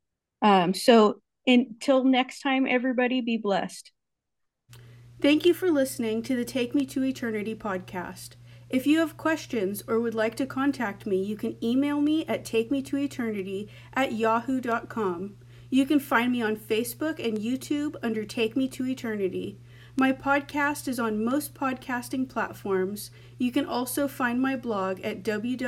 So until next time, everybody be blessed. Thank you for listening to the Take Me to Eternity podcast. If you have questions or would like to contact me, you can email me at takemetoeternity@yahoo.com. You can find me on Facebook and YouTube under Take Me to Eternity. My podcast is on most podcasting platforms. You can also find my blog at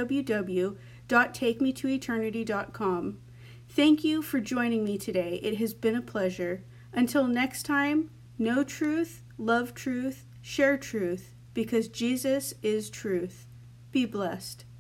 www.takemetoeternity.com. Thank you for joining me today. It has been a pleasure. Until next time, know truth, love truth, share truth, because Jesus is truth. Be blessed.